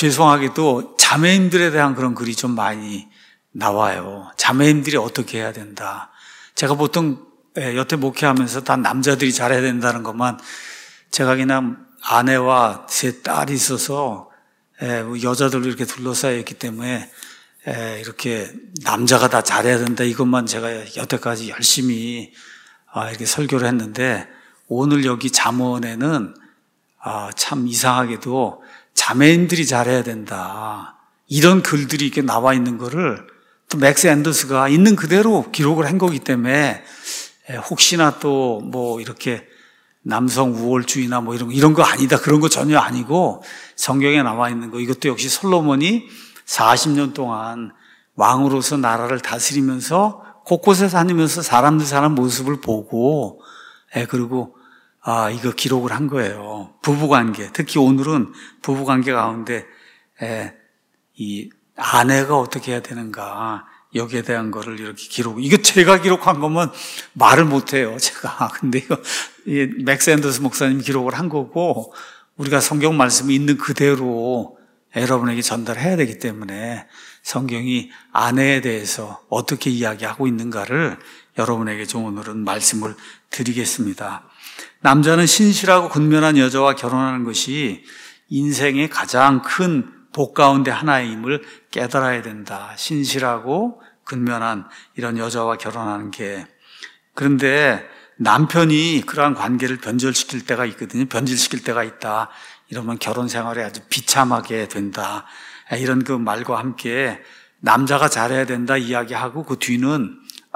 죄송하게도 자매님들에 대한 그런 글이 좀 많이 나와요. 자매님들이 어떻게 해야 된다. 제가 보통 여태 목회하면서 다 남자들이 잘해야 된다는 것만, 제가 그냥 아내와 세 딸이 있어서 여자들로 이렇게 둘러싸여 있기 때문에 이렇게 남자가 다 잘해야 된다, 이것만 제가 여태까지 열심히 이렇게 설교를 했는데, 오늘 여기 잠언에는 참 이상하게도 자매님들이 잘해야 된다, 이런 글들이 이렇게 나와 있는 거를 또 맥스 앤더스가 있는 그대로 기록을 한 거기 때문에, 혹시나 또 뭐 이렇게 남성 우월주의나 뭐 이런, 이런 거 아니다, 그런 거 전혀 아니고 성경에 나와 있는 거, 이것도 역시 솔로몬이 사십 년 동안 왕으로서 나라를 다스리면서 곳곳에 다니면서 사람들 사는 모습을 보고, 예, 그리고 아, 이거 기록을 한 거예요. 부부관계, 특히 오늘은 부부관계 가운데 예, 이 아내가 어떻게 해야 되는가, 여기에 대한 거를 이렇게 기록, 이거 제가 기록한 거면 말을 못해요, 제가. 근데 이거 이 맥스 앤더스 목사님이 기록을 한 거고, 우리가 성경 말씀이 있는 그대로 여러분에게 전달해야 되기 때문에 성경이 아내에 대해서 어떻게 이야기하고 있는가를 여러분에게 좀 오늘은 말씀을 드리겠습니다. 남자는 신실하고 근면한 여자와 결혼하는 것이 인생의 가장 큰 복 가운데 하나임을 깨달아야 된다. 신실하고 근면한 이런 여자와 결혼하는 게. 그런데 남편이 그러한 관계를 변절시킬 때가 있거든요. 변질시킬 때가 있다. 이러면 결혼 생활이 아주 비참하게 된다. 이런 그 말과 함께 남자가 잘해야 된다 이야기하고, 그 뒤는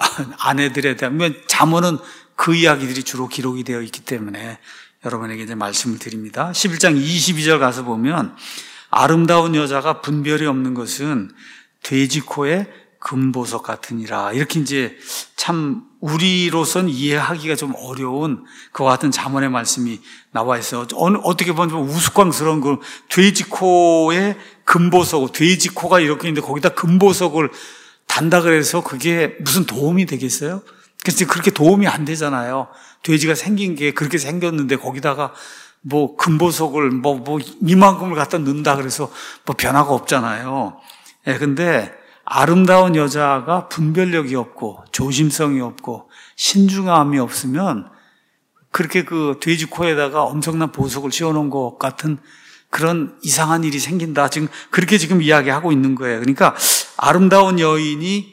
아내들에 대한, 잠언은 그 이야기들이 주로 기록이 되어 있기 때문에 여러분에게 이제 말씀을 드립니다. 십일 장 이십이 절 가서 보면, 아름다운 여자가 분별이 없는 것은 돼지코의 금보석 같으니라. 이렇게 이제 참 우리로선 이해하기가 좀 어려운 그와 같은 잠언의 말씀이 나와 있어. 어느, 어떻게 보면 좀 우스꽝스러운 그 돼지코의 금보석, 돼지코가 이렇게 있는데 거기다 금보석을 단다 그래서 그게 무슨 도움이 되겠어요? 그래서 그렇게 도움이 안 되잖아요. 돼지가 생긴 게 그렇게 생겼는데 거기다가 뭐 금보석을 뭐, 뭐 이만큼을 갖다 넣는다 그래서 뭐 변화가 없잖아요. 예, 근데 아름다운 여자가 분별력이 없고 조심성이 없고 신중함이 없으면 그렇게 그 돼지 코에다가 엄청난 보석을 씌워놓은 것 같은 그런 이상한 일이 생긴다. 지금 그렇게 지금 이야기하고 있는 거예요. 그러니까 아름다운 여인이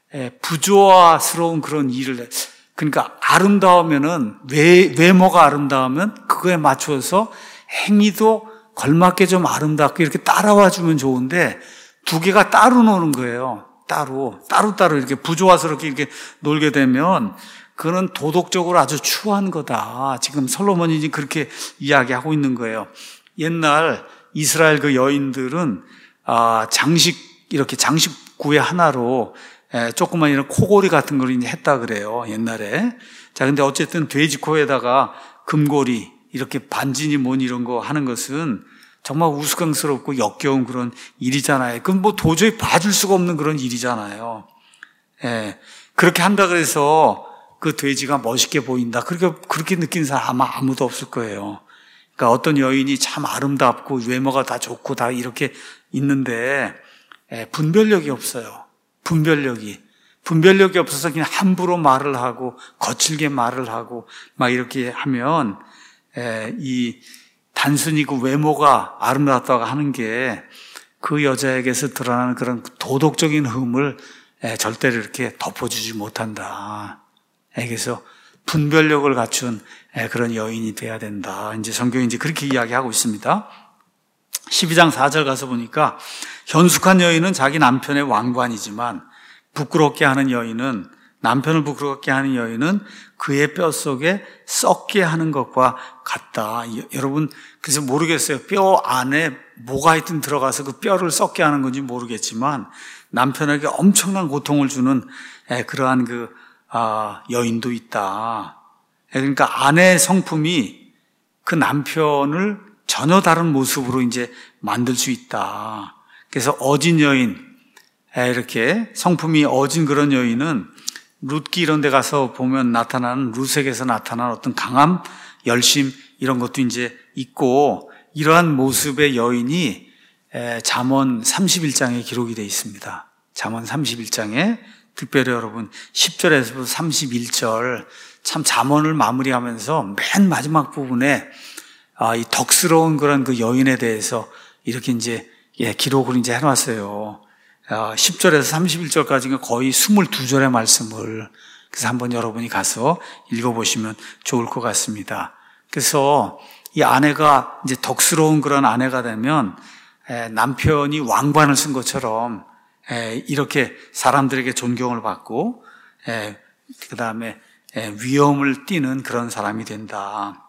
부조화스러운 그런 일을, 그러니까 아름다우면은 외, 외모가 아름다우면 그거에 맞춰서 행위도 걸맞게 좀 아름답게 이렇게 따라와 주면 좋은데, 두 개가 따로 노는 거예요. 따로 따로따로 이렇게 부조화스럽게 이렇게 놀게 되면 그는 도덕적으로 아주 추한 거다. 지금 솔로몬이 그렇게 이야기하고 있는 거예요. 옛날 이스라엘 그 여인들은 아, 장식, 이렇게 장식구의 하나로 에, 조그만 이런 코골이 같은 걸 이제 했다 그래요, 옛날에. 자, 근데 어쨌든 돼지코에다가 금고리, 이렇게 반지니 뭐니 이런 거 하는 것은 정말 우스꽝스럽고 역겨운 그런 일이잖아요. 그건 뭐 도저히 봐줄 수가 없는 그런 일이잖아요. 예. 그렇게 한다 그래서 그 돼지가 멋있게 보인다, 그렇게, 그렇게 느낀 사람 아마 아무도 없을 거예요. 그러니까 어떤 여인이 참 아름답고 외모가 다 좋고 다 이렇게 있는데, 예, 분별력이 없어요. 분별력이. 분별력이 없어서 그냥 함부로 말을 하고 거칠게 말을 하고 막 이렇게 하면, 예, 이 단순히 그 외모가 아름답다고 하는 게 그 여자에게서 드러나는 그런 도덕적인 흠을 에, 절대로 이렇게 덮어주지 못한다. 에, 그래서 분별력을 갖춘 에, 그런 여인이 돼야 된다. 이제 성경이 이제 그렇게 이야기하고 있습니다. 십이 장 사 절 가서 보니까 현숙한 여인은 자기 남편의 왕관이지만 부끄럽게 하는 여인은 남편을 부끄럽게 하는 여인은 그의 뼛속에 썩게 하는 것과 같다. 여러분, 그래서 모르겠어요. 뼈 안에 뭐가 하여튼 들어가서 그 뼈를 썩게 하는 건지 모르겠지만 남편에게 엄청난 고통을 주는 그러한 그 여인도 있다. 그러니까 아내의 성품이 그 남편을 전혀 다른 모습으로 이제 만들 수 있다. 그래서 어진 여인, 이렇게 성품이 어진 그런 여인은 룻기 이런 데 가서 보면 나타나는 룻에게서 나타나는 어떤 강함, 열심 이런 것도 이제 있고 이러한 모습의 여인이 잠언 삼십일 장에 기록이 되어 있습니다. 잠언 삼십일 장에 특별히 여러분 십 절에서 삼십일 절 참 잠언을 마무리하면서 맨 마지막 부분에 이 덕스러운 그런 그 여인에 대해서 이렇게 이제 예, 기록을 이제 해놨어요. 십 절에서 삼십일 절까지가 거의 이십이 절의 말씀을 그래서 한번 여러분이 가서 읽어보시면 좋을 것 같습니다. 그래서 이 아내가 이제 덕스러운 그런 아내가 되면 남편이 왕관을 쓴 것처럼 이렇게 사람들에게 존경을 받고 그 다음에 위엄을 띠는 그런 사람이 된다.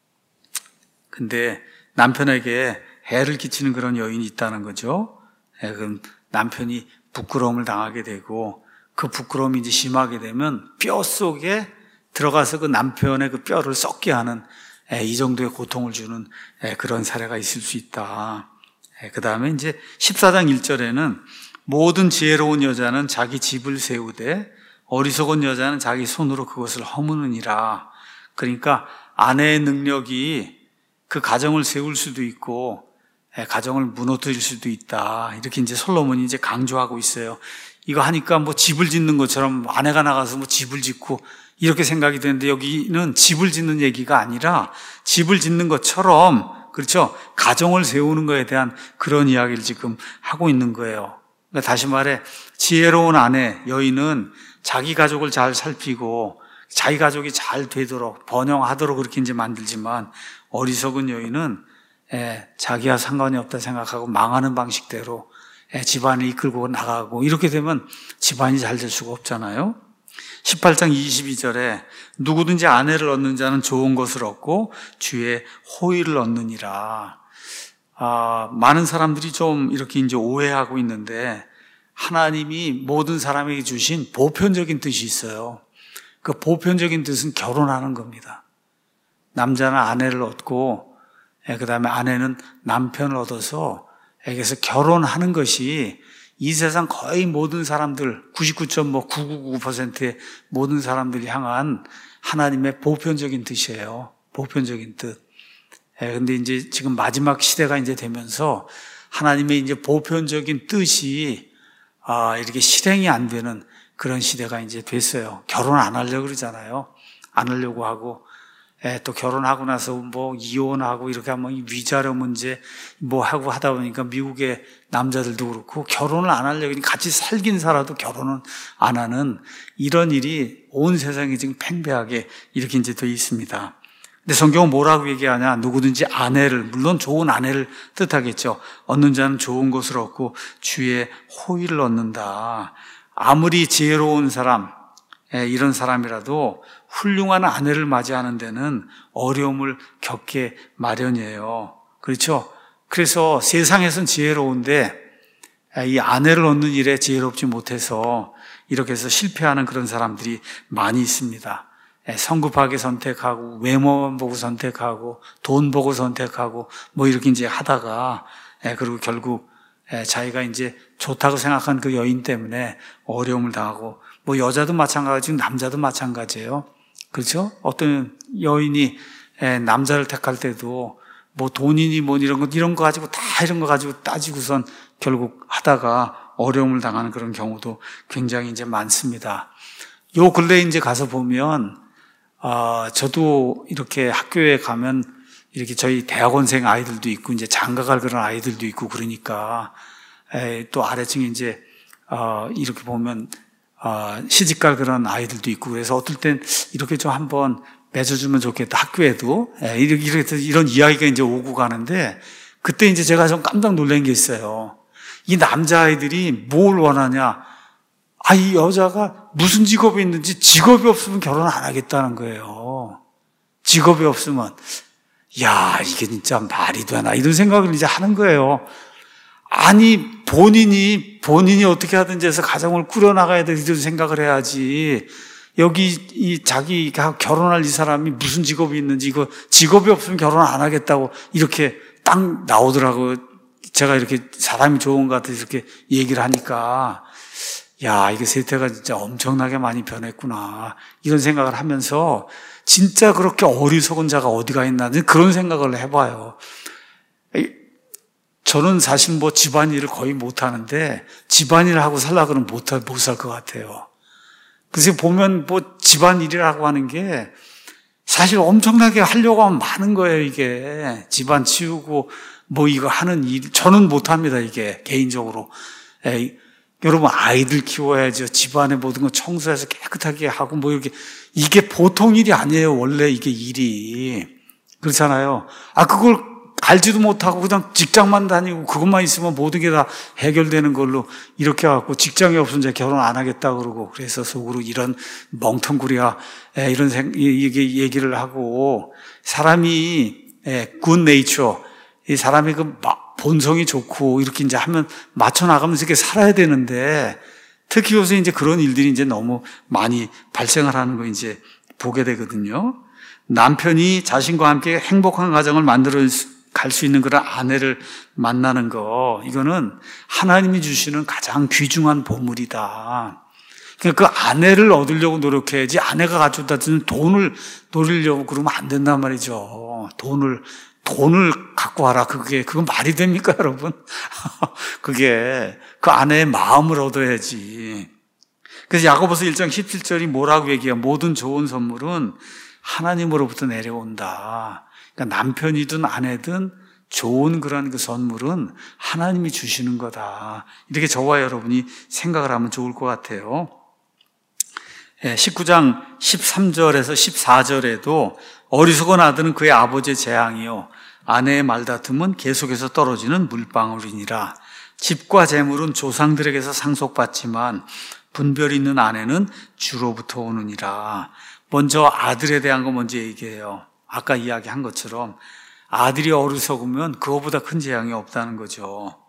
근데 남편에게 해를 끼치는 그런 여인이 있다는 거죠. 그럼 남편이 부끄러움을 당하게 되고 그 부끄러움이 이제 심하게 되면 뼈 속에 들어가서 그 남편의 그 뼈를 썩게 하는 이 정도의 고통을 주는 그런 사례가 있을 수 있다. 그 다음에 이제 십사 장 일 절에는 모든 지혜로운 여자는 자기 집을 세우되 어리석은 여자는 자기 손으로 그것을 허무느니라. 그러니까 아내의 능력이 그 가정을 세울 수도 있고 가정을 무너뜨릴 수도 있다. 이렇게 이제 솔로몬이 이제 강조하고 있어요. 이거 하니까 뭐 집을 짓는 것처럼 아내가 나가서 뭐 집을 짓고 이렇게 생각이 되는데 여기는 집을 짓는 얘기가 아니라 집을 짓는 것처럼 그렇죠. 가정을 세우는 것에 대한 그런 이야기를 지금 하고 있는 거예요. 그러니까 다시 말해 지혜로운 아내, 여인은 자기 가족을 잘 살피고 자기 가족이 잘 되도록 번영하도록 그렇게 이제 만들지만 어리석은 여인은 예, 자기와 상관이 없다 생각하고 망하는 방식대로 예, 집안을 이끌고 나가고 이렇게 되면 집안이 잘 될 수가 없잖아요. 십팔 장 이십이 절에 누구든지 아내를 얻는 자는 좋은 것을 얻고 주의 호의를 얻느니라. 아, 많은 사람들이 좀 이렇게 이제 오해하고 있는데 하나님이 모든 사람에게 주신 보편적인 뜻이 있어요. 그 보편적인 뜻은 결혼하는 겁니다. 남자는 아내를 얻고 그 다음에 아내는 남편을 얻어서 그래서 결혼하는 것이 이 세상 거의 모든 사람들 구십구 점 구구구 퍼센트의 모든 사람들이 향한 하나님의 보편적인 뜻이에요. 보편적인 뜻. 그런데 이제 지금 마지막 시대가 이제 되면서 하나님의 이제 보편적인 뜻이 아, 이렇게 실행이 안 되는 그런 시대가 이제 됐어요. 결혼 안 하려고 그러잖아요. 안 하려고 하고. 예, 또 결혼하고 나서 뭐 이혼하고 이렇게 하면 위자료 문제 뭐 하고 하다 보니까 미국의 남자들도 그렇고 결혼을 안 하려고 같이 살긴 살아도 결혼은 안 하는 이런 일이 온 세상에 지금 팽배하게 이렇게 이제 돼 있습니다. 근데 성경은 뭐라고 얘기하냐? 누구든지 아내를, 물론 좋은 아내를 뜻하겠죠. 얻는 자는 좋은 것을 얻고 주의 호의를 얻는다. 아무리 지혜로운 사람, 이런 사람이라도 훌륭한 아내를 맞이하는 데는 어려움을 겪게 마련이에요. 그렇죠? 그래서 세상에선 지혜로운데 이 아내를 얻는 일에 지혜롭지 못해서 이렇게 해서 실패하는 그런 사람들이 많이 있습니다. 성급하게 선택하고 외모만 보고 선택하고 돈 보고 선택하고 뭐 이렇게 이제 하다가 그리고 결국 자기가 이제 좋다고 생각한 그 여인 때문에 어려움을 당하고 뭐 여자도 마찬가지고 남자도 마찬가지예요. 그렇죠? 어떤 여인이 남자를 택할 때도 뭐 돈이니 뭐 이런 거 이런 거 가지고 다 이런 거 가지고 따지고선 결국 하다가 어려움을 당하는 그런 경우도 굉장히 이제 많습니다. 요 근래 이제 가서 보면 아, 저도 이렇게 학교에 가면 이렇게 저희 대학원생 아이들도 있고 이제 장가 갈 그런 아이들도 있고 그러니까 에, 또 아래층에 이제 어, 이렇게 보면 어, 시집갈 그런 아이들도 있고 그래서 어떨 땐 이렇게 좀 한번 맺어주면 좋겠다. 학교에도 예, 이렇게, 이렇게 이런 이야기가 이제 오고 가는데 그때 이제 제가 좀 깜짝 놀란 게 있어요. 이 남자아이들이 뭘 원하냐? 아, 이 여자가 무슨 직업이 있는지 직업이 없으면 결혼 안 하겠다는 거예요. 직업이 없으면. 야, 이게 진짜 말이 되나? 이런 생각을 이제 하는 거예요. 아니, 본인이, 본인이 어떻게 하든지 해서 가정을 꾸려나가야 돼. 이런 생각을 해야지. 여기, 이, 자기가 결혼할 이 사람이 무슨 직업이 있는지, 이거 직업이 없으면 결혼 안 하겠다고 이렇게 딱 나오더라고요. 제가 이렇게 사람이 좋은 것 같아서 이렇게 얘기를 하니까. 야, 이게 세태가 진짜 엄청나게 많이 변했구나. 이런 생각을 하면서 진짜 그렇게 어리석은 자가 어디가 있나 그런 생각을 해봐요. 저는 사실 뭐 집안일을 거의 못하는데 집안일을 하고 살라 그러면 못 살 것 같아요. 그래서 보면 뭐 집안일이라고 하는 게 사실 엄청나게 하려고 하면 많은 거예요, 이게. 집안 치우고 뭐 이거 하는 일. 저는 못합니다, 이게 개인적으로. 에이, 여러분 아이들 키워야죠. 집안의 모든 거 청소해서 깨끗하게 하고 뭐 이렇게. 이게 보통 일이 아니에요, 원래 이게 일이. 그렇잖아요. 아, 그걸 알지도 못하고 그냥 직장만 다니고 그것만 있으면 모든 게 다 해결되는 걸로 이렇게 해갖고 직장이 없으면 이제 결혼 안 하겠다 그러고 그래서 속으로 이런 멍텅구리야 이런 생, 이게 얘기를 하고 사람이 굿 네이처 이 사람이 그 본성이 좋고 이렇게 이제 하면 맞춰 나가면서 이렇게 살아야 되는데 특히 요새 이제 그런 일들이 이제 너무 많이 발생을 하는 거 이제 보게 되거든요. 남편이 자신과 함께 행복한 가정을 만들어 갈 수 있는 그런 아내를 만나는 거, 이거는 하나님이 주시는 가장 귀중한 보물이다. 그러니까 그 아내를 얻으려고 노력해야지 아내가 가져다 주는 돈을 노리려고 그러면 안 된단 말이죠. 돈을, 돈을 갖고 와라. 그게, 그건 말이 됩니까, 여러분? 그게 그 아내의 마음을 얻어야지. 그래서 야고보서 일 장 십칠 절이 뭐라고 얘기해요? 모든 좋은 선물은 하나님으로부터 내려온다. 그러니까 남편이든 아내든 좋은 그런 그 선물은 하나님이 주시는 거다. 이렇게 저와 여러분이 생각을 하면 좋을 것 같아요. 십구 장 십삼 절에서 십사 절에도 어리석은 아들은 그의 아버지의 재앙이요 아내의 말다툼은 계속해서 떨어지는 물방울이니라. 집과 재물은 조상들에게서 상속받지만 분별이 있는 아내는 주로부터 오느니라. 먼저 아들에 대한 거 먼저 얘기해요. 아까 이야기한 것처럼 아들이 어리석으면 그거보다 큰 재앙이 없다는 거죠.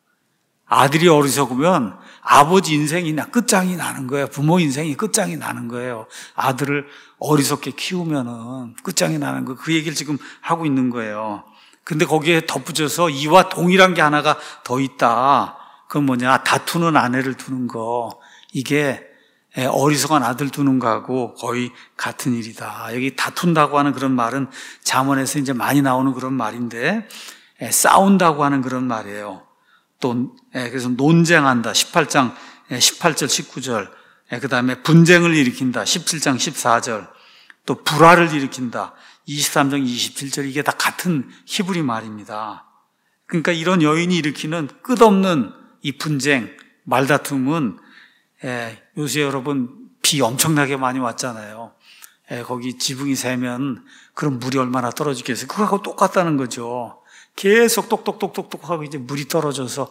아들이 어리석으면 아버지 인생이 끝장이 나는 거예요. 부모 인생이 끝장이 나는 거예요. 아들을 어리석게 키우면은 끝장이 나는 거. 그 얘기를 지금 하고 있는 거예요. 근데 거기에 덧붙여서 이와 동일한 게 하나가 더 있다. 그건 뭐냐? 다투는 아내를 두는 거. 이게 어리석은 아들 두는 거하고 거의 같은 일이다. 여기 다툰다고 하는 그런 말은 잠언에서 이제 많이 나오는 그런 말인데 싸운다고 하는 그런 말이에요. 또 그래서 논쟁한다. 십팔 장 십팔 절 십구 절. 그 다음에 분쟁을 일으킨다. 십칠 장 십사 절. 또 불화를 일으킨다. 이십삼 장 이십칠 절. 이게 다 같은 히브리 말입니다. 그러니까 이런 여인이 일으키는 끝없는 이 분쟁, 말다툼은 예, 요새 여러분 비 엄청나게 많이 왔잖아요. 예, 거기 지붕이 새면 그럼 물이 얼마나 떨어지겠어요. 그거하고 똑같다는 거죠. 계속 똑똑똑똑똑 하고 이제 물이 떨어져서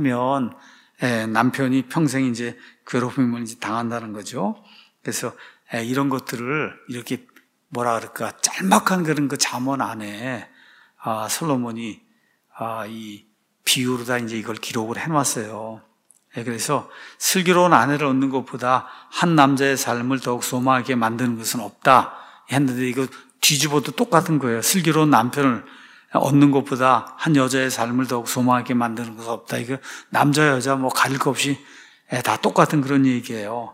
하면 예, 남편이 평생 이제 괴롭힘을 이제 당한다는 거죠. 그래서 예, 이런 것들을 이렇게 뭐라 그럴까 짤막한 그런 그 잠언 안에 아, 솔로몬이 아, 이 비유로 다 이제 이걸 기록을 해놨어요. 그래서 슬기로운 아내를 얻는 것보다 한 남자의 삶을 더욱 소망하게 만드는 것은 없다 했는데 이거 뒤집어도 똑같은 거예요. 슬기로운 남편을 얻는 것보다 한 여자의 삶을 더욱 소망하게 만드는 것은 없다. 이거 남자 여자 뭐 가릴 것 없이 다 똑같은 그런 얘기예요.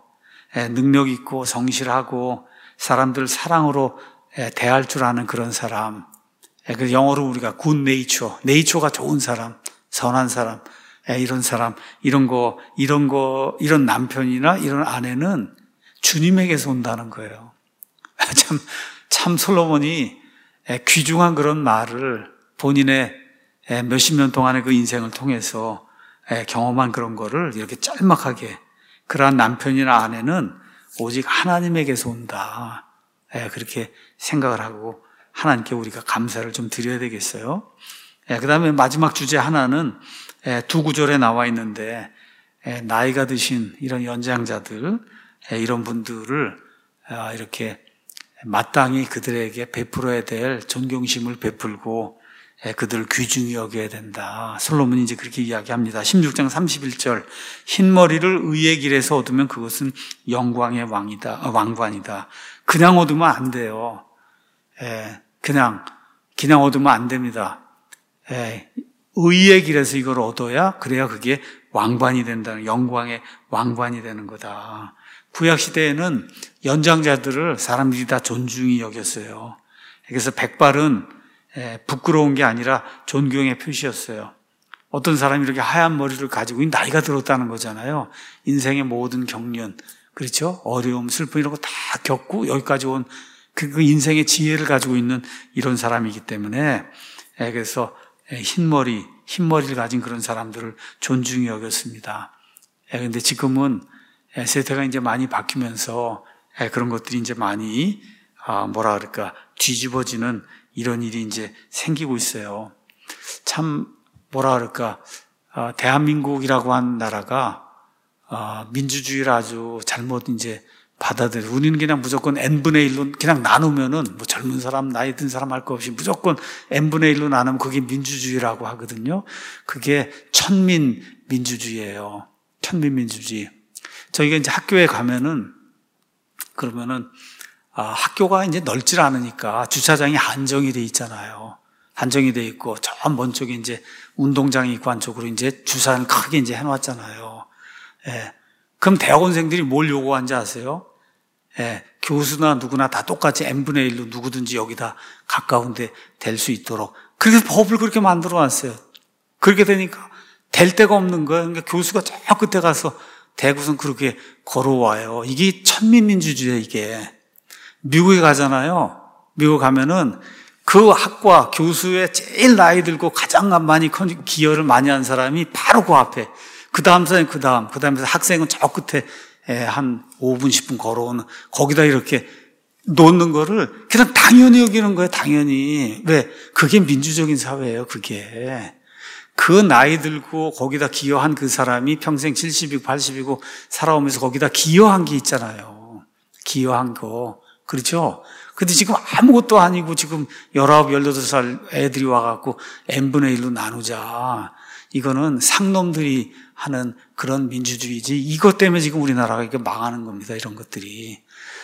능력 있고 성실하고 사람들 사랑으로 대할 줄 아는 그런 사람. 그 영어로 우리가 good nature, nature가 좋은 사람, 선한 사람. 이런 사람, 이런 거, 이런 거, 이런 남편이나 이런 아내는 주님에게서 온다는 거예요. 참, 참 솔로몬이 귀중한 그런 말을 본인의 몇십 년 동안의 그 인생을 통해서 경험한 그런 거를 이렇게 짤막하게, 그러한 남편이나 아내는 오직 하나님에게서 온다. 그렇게 생각을 하고 하나님께 우리가 감사를 좀 드려야 되겠어요. 그 다음에 마지막 주제 하나는 두 구절에 나와 있는데, 나이가 드신 이런 연장자들, 이런 분들을 이렇게 마땅히 그들에게 베풀어야 될 존경심을 베풀고 그들을 귀중히 여겨야 된다. 솔로몬이 이제 그렇게 이야기합니다. 십육 장 삼십일 절, 흰머리를 의의 길에서 얻으면 그것은 영광의 왕이다, 왕관이다. 그냥 얻으면 안 돼요. 그냥 그냥 얻으면 안 됩니다. 의의 길에서 이걸 얻어야, 그래야 그게 왕관이 된다는, 영광의 왕관이 되는 거다. 구약 시대에는 연장자들을 사람들이 다 존중히 여겼어요. 그래서 백발은 부끄러운 게 아니라 존경의 표시였어요. 어떤 사람이 이렇게 하얀 머리를 가지고 나이가 들었다는 거잖아요. 인생의 모든 경륜, 그렇죠? 어려움, 슬픔 이런 거 다 겪고 여기까지 온 그 인생의 지혜를 가지고 있는 이런 사람이기 때문에, 그래서 흰머리, 흰머리를 가진 그런 사람들을 존중히 여겼습니다. 그런데 지금은 세대가 이제 많이 바뀌면서 그런 것들이 이제 많이, 뭐라 그럴까, 뒤집어지는 이런 일이 이제 생기고 있어요. 참, 뭐라 그럴까, 대한민국이라고 한 나라가 민주주의를 아주 잘못 이제 받아들여. 우리는 그냥 무조건 n분의 일로 그냥 나누면은, 뭐 젊은 사람, 나이 든 사람 할 거 없이 무조건 n분의 일로 나누면 그게 민주주의라고 하거든요. 그게 천민 민주주의예요. 천민 민주주의. 저희가 이제 학교에 가면은, 그러면은, 아, 학교가 이제 넓질 않으니까 주차장이 한정이 돼 있잖아요. 한정이 돼 있고, 저 먼 쪽에 이제 운동장이 있고 한쪽으로 이제 주차를 크게 이제 해놨잖아요. 예. 그럼 대학원생들이 뭘 요구하는지 아세요? 예. 교수나 누구나 다 똑같이 n분의 일로 누구든지 여기다 가까운데 될 수 있도록. 그래서 법을 그렇게 만들어 놨어요. 그렇게 되니까 될 데가 없는 거예요. 그러니까 교수가 저 끝에 가서 대구선 그렇게 걸어와요. 이게 천민민주주의예요, 이게. 미국에 가잖아요. 미국 가면은 그 학과 교수의 제일 나이 들고 가장 많이 기여를 많이 한 사람이 바로 그 앞에. 그 다음 사람이 그 다음, 그 다음에 학생은 저 끝에 한 오 분, 십 분 걸어오는, 거기다 이렇게 놓는 거를 그냥 당연히 여기는 거예요, 당연히. 왜? 그게 민주적인 사회예요, 그게. 그 나이 들고 거기다 기여한 그 사람이 평생 칠십이고 팔십이고 살아오면서 거기다 기여한 게 있잖아요. 기여한 거. 그렇죠? 근데 지금 아무것도 아니고 지금 열아홉, 열여덟 살 애들이 와갖고 n분의 일로 나누자. 이거는 상놈들이 하는 그런 민주주의지. 이것 때문에 지금 우리나라가 이렇게 망하는 겁니다. 이런 것들이.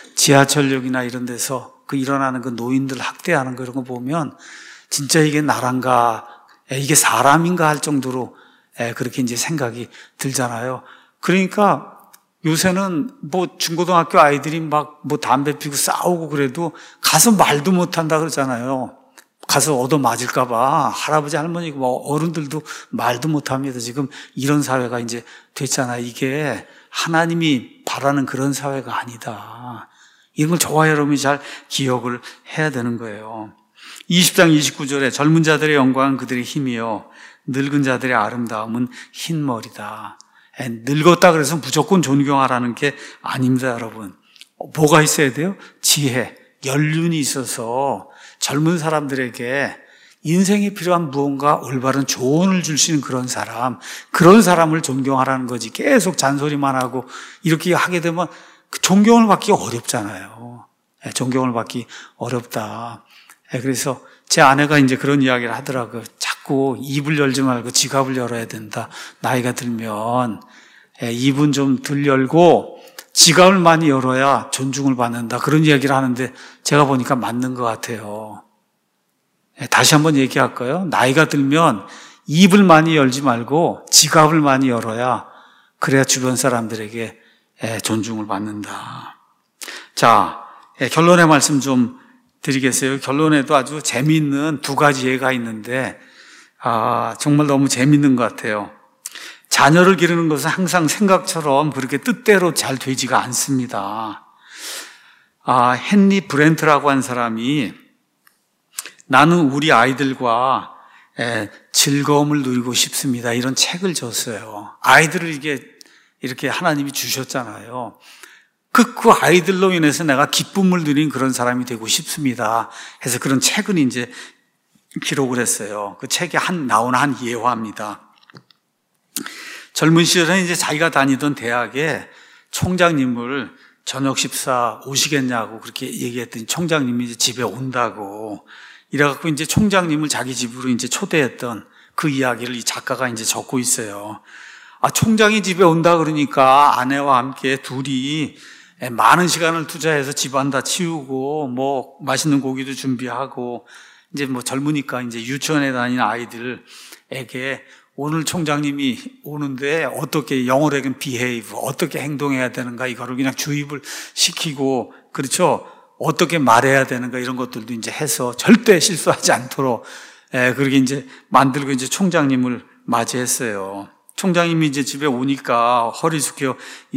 지하철역이나 이런 데서 그 일어나는 그 노인들 학대하는 거 이런 거 보면 진짜 이게 나란가, 이게 사람인가 할 정도로 그렇게 이제 생각이 들잖아요. 그러니까 요새는 뭐 중고등학교 아이들이 막 뭐 담배 피고 싸우고 그래도 가서 말도 못한다 그러잖아요. 가서 얻어 맞을까봐 할아버지 할머니고 뭐 어른들도 말도 못합니다. 지금 이런 사회가 이제 됐잖아요. 이게 하나님이 바라는 그런 사회가 아니다. 이런 걸 저와 여러분이 잘 기억을 해야 되는 거예요. 이십 장 이십구 절에 젊은 자들의 영광은 그들의 힘이요 늙은 자들의 아름다움은 흰머리다. 늙었다 그래서 무조건 존경하라는 게 아닙니다, 여러분. 뭐가 있어야 돼요? 지혜, 연륜이 있어서 젊은 사람들에게 인생에 필요한 무언가 올바른 조언을 줄 수 있는 그런 사람, 그런 사람을 존경하라는 거지. 계속 잔소리만 하고 이렇게 하게 되면 존경을 받기 어렵잖아요. 존경을 받기 어렵다. 그래서 제 아내가 이제 그런 이야기를 하더라고요. 자꾸 입을 열지 말고 지갑을 열어야 된다. 나이가 들면 입은 좀 덜 열고 지갑을 많이 열어야 존중을 받는다. 그런 이야기를 하는데 제가 보니까 맞는 것 같아요. 다시 한번 얘기할까요? 나이가 들면 입을 많이 열지 말고 지갑을 많이 열어야, 그래야 주변 사람들에게 존중을 받는다. 자, 결론의 말씀 좀 드리겠어요. 결론에도 아주 재미있는 두 가지 예가 있는데 아, 정말 너무 재미있는 것 같아요. 자녀를 기르는 것은 항상 생각처럼 그렇게 뜻대로 잘 되지가 않습니다. 아, 헨리 브렌트라고 한 사람이 나는 우리 아이들과 에, 즐거움을 누리고 싶습니다. 이런 책을 줬어요. 아이들을 이게 이렇게 하나님이 주셨잖아요. 그, 그 아이들로 인해서 내가 기쁨을 누린 그런 사람이 되고 싶습니다. 해서 그런 책을 이제 기록을 했어요. 그 책에 한, 나온 한 예화입니다. 젊은 시절에 이제 자기가 다니던 대학에 총장님을 저녁 식사 오시겠냐고 그렇게 얘기했더니 총장님이 이제 집에 온다고 이래갖고 이제 총장님을 자기 집으로 이제 초대했던 그 이야기를 이 작가가 이제 적고 있어요. 아, 총장이 집에 온다 그러니까 아내와 함께 둘이 많은 시간을 투자해서 집안 다 치우고 뭐 맛있는 고기도 준비하고 이제 뭐 젊으니까 이제 유치원에 다니는 아이들에게 오늘 총장님이 오는데 어떻게 영어로는 behave, 어떻게 행동해야 되는가 이거를 그냥 주입을 시키고 그렇죠. 어떻게 말해야 되는가 이런 것들도 이제 해서 절대 실수하지 않도록 예, 그렇게 이제 만들고 이제 총장님을 맞이했어요. 총장님이 이제 집에 오니까 허리 숙여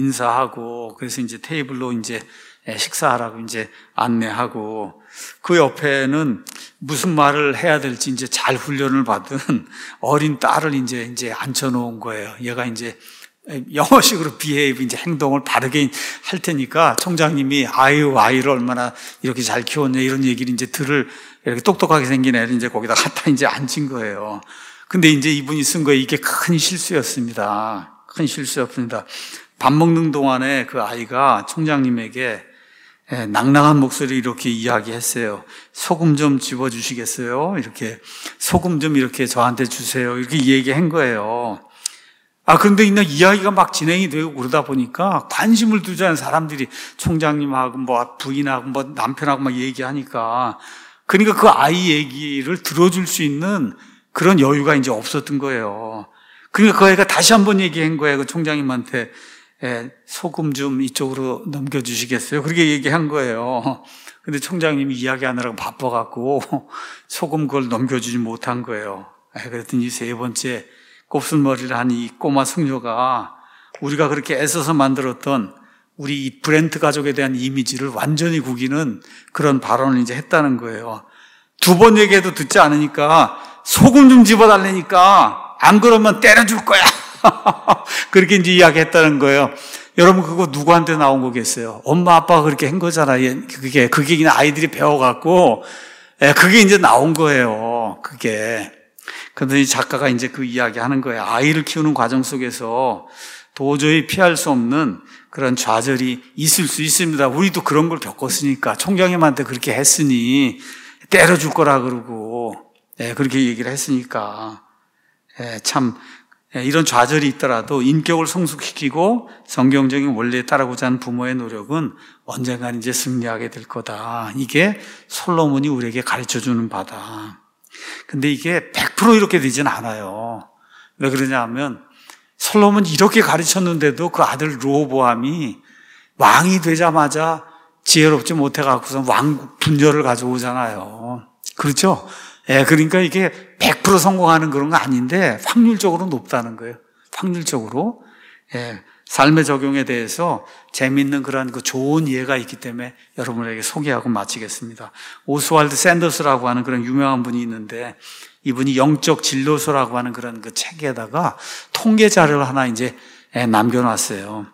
인사하고 그래서 이제 테이블로 이제 식사하라고 이제 안내하고 그 옆에는 무슨 말을 해야 될지 이제 잘 훈련을 받은 어린 딸을 이제 이제 앉혀놓은 거예요. 얘가 이제 영어식으로 behave, 이제 행동을 바르게 할 테니까 총장님이 아유, 아이를 얼마나 이렇게 잘 키웠냐 이런 얘기를 이제 들을 이렇게 똑똑하게 생긴 애를 이제 거기다 갖다 이제 앉힌 거예요. 근데 이제 이분이 쓴 거에 이게 큰 실수였습니다. 큰 실수였습니다. 밥 먹는 동안에 그 아이가 총장님에게 예, 낭낭한 목소리 이렇게 이야기했어요. 소금 좀 집어주시겠어요? 이렇게 소금 좀 이렇게 저한테 주세요. 이렇게 얘기한 거예요. 아, 그런데 그냥 이야기가 막 진행이 되고 그러다 보니까 관심을 두지 않은 사람들이 총장님하고 뭐 부인하고 뭐 남편하고 막 얘기하니까 그러니까 그 아이 얘기를 들어줄 수 있는 그런 여유가 이제 없었던 거예요. 그러니까 그 아이가 다시 한번 얘기한 거예요. 그 총장님한테. 예, 소금 좀 이쪽으로 넘겨주시겠어요? 그렇게 얘기한 거예요. 근데 총장님이 이야기하느라고 바빠갖고 소금 그걸 넘겨주지 못한 거예요. 예, 그랬더니 세 번째 곱슬머리를 한 이 꼬마 숙녀가 우리가 그렇게 애써서 만들었던 우리 이 브렌트 가족에 대한 이미지를 완전히 구기는 그런 발언을 이제 했다는 거예요. 두 번 얘기해도 듣지 않으니까 소금 좀 집어달라니까 안 그러면 때려줄 거야. 그렇게 이제 이야기했다는 거예요. 여러분 그거 누구한테 나온 거겠어요? 엄마 아빠가 그렇게 한 거잖아요. 그게 그게 그냥 아이들이 배워갖고 그게 이제 나온 거예요. 그게. 그런데 이 작가가 이제 그 이야기하는 거예요. 아이를 키우는 과정 속에서 도저히 피할 수 없는 그런 좌절이 있을 수 있습니다. 우리도 그런 걸 겪었으니까 총장님한테 그렇게 했으니 때려줄 거라 그러고 그렇게 얘기를 했으니까 참. 이런 좌절이 있더라도 인격을 성숙시키고 성경적인 원리에 따르고자 하는 부모의 노력은 언젠간 이제 승리하게 될 거다. 이게 솔로몬이 우리에게 가르쳐주는 바다. 근데 이게 백 퍼센트 이렇게 되진 않아요. 왜 그러냐 하면 솔로몬이 이렇게 가르쳤는데도 그 아들 르호보암이 왕이 되자마자 지혜롭지 못해갖고서 왕국 분열을 가져오잖아요. 그렇죠? 예, 그러니까 이게 백 퍼센트 성공하는 그런 거 아닌데 확률적으로 높다는 거예요. 확률적으로. 예, 삶의 적용에 대해서 재미있는 그런 그 좋은 예가 있기 때문에 여러분에게 소개하고 마치겠습니다. 오스왈드 샌더스라고 하는 그런 유명한 분이 있는데 이분이 영적 진로서라고 하는 그런 그 책에다가 통계 자료를 하나 이제 남겨놨어요.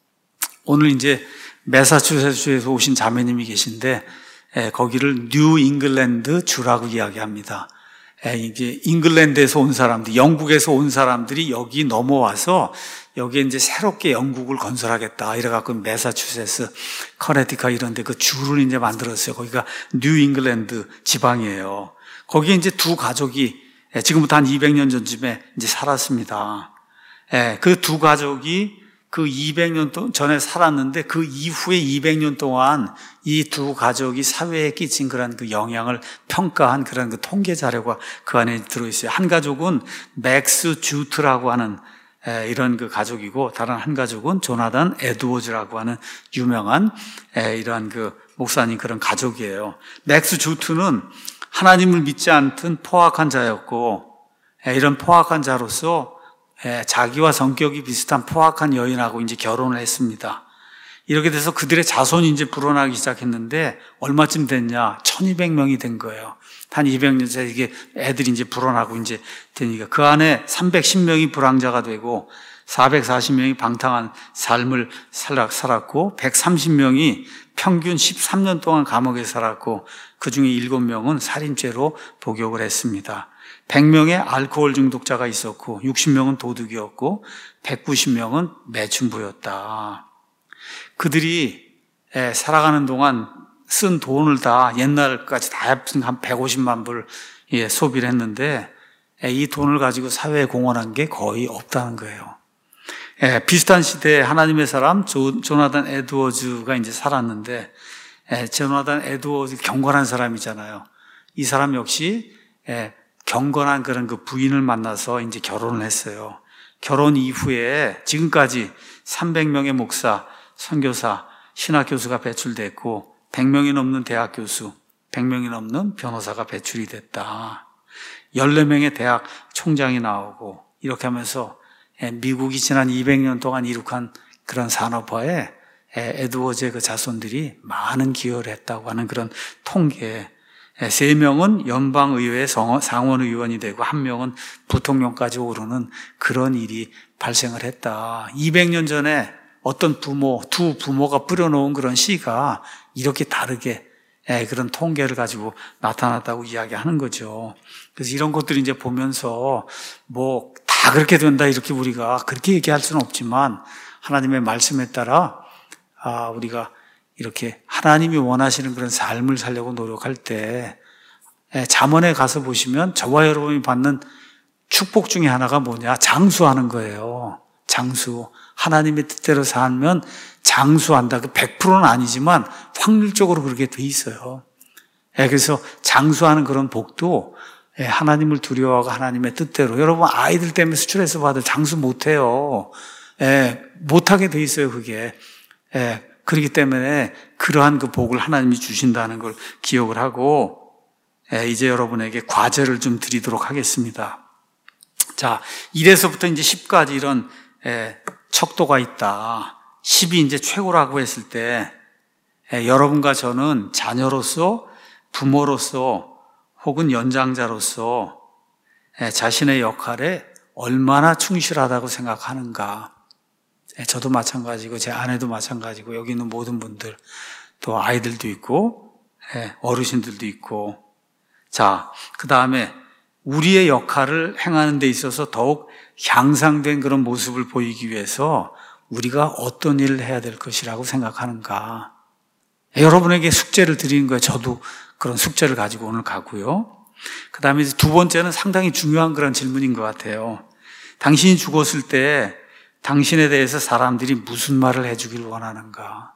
오늘 이제 매사추세츠에서 오신 자매님이 계신데 예, 거기를 뉴 잉글랜드 주라고 이야기합니다. 예, 이게 잉글랜드에서 온 사람들, 영국에서 온 사람들이 여기 넘어와서 여기에 이제 새롭게 영국을 건설하겠다. 이래갖고 매사추세츠, 커네티컷 이런 데 그 주를 이제 만들었어요. 거기가 뉴 잉글랜드 지방이에요. 거기에 이제 두 가족이 예, 지금부터 한 이백 년 전쯤에 이제 살았습니다. 예, 그 두 가족이 그 이백 년 전에 살았는데 그 이후에 이백 년 동안 이 두 가족이 사회에 끼친 그런 그 영향을 평가한 그런 그 통계 자료가 그 안에 들어있어요. 한 가족은 맥스 주트라고 하는 이런 그 가족이고 다른 한 가족은 조나단 에드워즈라고 하는 유명한 이러한 그 목사님 그런 가족이에요. 맥스 주트는 하나님을 믿지 않던 포악한 자였고 이런 포악한 자로서 자기와 성격이 비슷한 포악한 여인하고 이제 결혼을 했습니다. 이렇게 돼서 그들의 자손이 이제 불어나기 시작했는데 얼마쯤 됐냐? 천이백 명이 된 거예요. 한 이백 년째 이게 애들이 이제 불어나고 이제 되니까 그 안에 삼백십 명이 불황자가 되고 사백사십 명이 방탕한 삶을 살았고 백삼십 명이 평균 십삼 년 동안 감옥에 살았고 그 중에 일곱 명은 살인죄로 복역을 했습니다. 백 명의 알코올 중독자가 있었고 육십 명은 도둑이었고 백구십 명은 매춘부였다. 그들이 살아가는 동안 쓴 돈을 다 옛날까지 다 합친 한 백오십만 불 소비를 했는데 이 돈을 가지고 사회에 공헌한 게 거의 없다는 거예요. 예, 비슷한 시대에 하나님의 사람 조, 조나단 에드워즈가 이제 살았는데, 예, 조나단 에드워즈 경건한 사람이잖아요. 이 사람 역시 예, 경건한 그런 그 부인을 만나서 이제 결혼을 했어요. 결혼 이후에 지금까지 삼백 명의 목사, 선교사, 신학 교수가 배출됐고 백 명이 넘는 대학 교수, 백 명이 넘는 변호사가 배출이 됐다. 열네 명의 대학 총장이 나오고 이렇게 하면서 미국이 지난 이백 년 동안 이룩한 그런 산업화에 에드워즈의 그 자손들이 많은 기여를 했다고 하는 그런 통계. 세 명은 연방의회 상원의원이 되고 한 명은 부통령까지 오르는 그런 일이 발생을 했다. 이백 년 전에 어떤 부모, 두 부모가 뿌려놓은 그런 씨가 이렇게 다르게 그런 통계를 가지고 나타났다고 이야기하는 거죠. 그래서 이런 것들을 이제 보면서 뭐 다 그렇게 된다 이렇게 우리가 그렇게 얘기할 수는 없지만 하나님의 말씀에 따라 아 우리가 이렇게 하나님이 원하시는 그런 삶을 살려고 노력할 때 잠언에 가서 보시면 저와 여러분이 받는 축복 중에 하나가 뭐냐? 장수하는 거예요. 장수. 하나님의 뜻대로 살면 장수한다. 그 백 퍼센트는 아니지만 확률적으로 그렇게 돼 있어요. 그래서 장수하는 그런 복도 하나님을 두려워하고 하나님의 뜻대로. 여러분 아이들 때문에 스트레스 받아 장수 못해요. 못하게 돼 있어요 그게. 그렇기 때문에 그러한 그 복을 하나님이 주신다는 걸 기억을 하고 이제 여러분에게 과제를 좀 드리도록 하겠습니다. 자, 일에서부터 이제 십까지 이런 척도가 있다. 십이 이제 최고라고 했을 때 여러분과 저는 자녀로서 부모로서 혹은 연장자로서 자신의 역할에 얼마나 충실하다고 생각하는가. 저도 마찬가지고 제 아내도 마찬가지고 여기 있는 모든 분들 또 아이들도 있고 어르신들도 있고 자, 그 다음에 우리의 역할을 행하는 데 있어서 더욱 향상된 그런 모습을 보이기 위해서 우리가 어떤 일을 해야 될 것이라고 생각하는가. 여러분에게 숙제를 드리는 거예요. 저도 그런 숙제를 가지고 오늘 가고요. 그 다음에 두 번째는 상당히 중요한 그런 질문인 것 같아요. 당신이 죽었을 때 당신에 대해서 사람들이 무슨 말을 해주길 원하는가.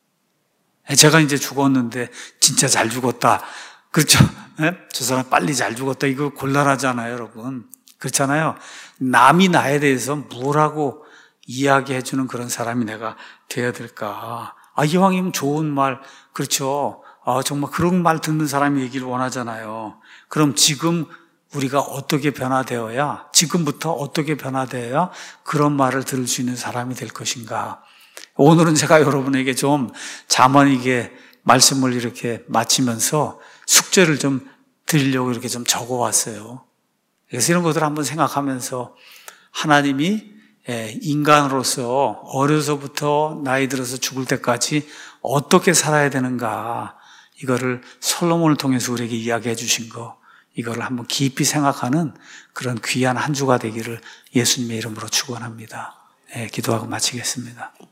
제가 이제 죽었는데 진짜 잘 죽었다. 그렇죠? 네? 저 사람 빨리 잘 죽었다. 이거 곤란하잖아요, 여러분. 그렇잖아요. 남이 나에 대해서 뭐라고 이야기해주는 그런 사람이 내가 되어야 될까. 아, 이왕이면 좋은 말, 그렇죠. 아, 정말 그런 말 듣는 사람이 얘기를 원하잖아요. 그럼 지금 우리가 어떻게 변화되어야, 지금부터 어떻게 변화되어야 그런 말을 들을 수 있는 사람이 될 것인가. 오늘은 제가 여러분에게 좀 자만이게 말씀을 이렇게 마치면서 숙제를 좀 드리려고 이렇게 좀 적어왔어요. 그래서 이런 것들을 한번 생각하면서 하나님이 인간으로서 어려서부터 나이 들어서 죽을 때까지 어떻게 살아야 되는가, 이거를 솔로몬을 통해서 우리에게 이야기해 주신 거, 이거를 한번 깊이 생각하는 그런 귀한 한 주가 되기를 예수님의 이름으로 축원합니다. 네, 기도하고 마치겠습니다.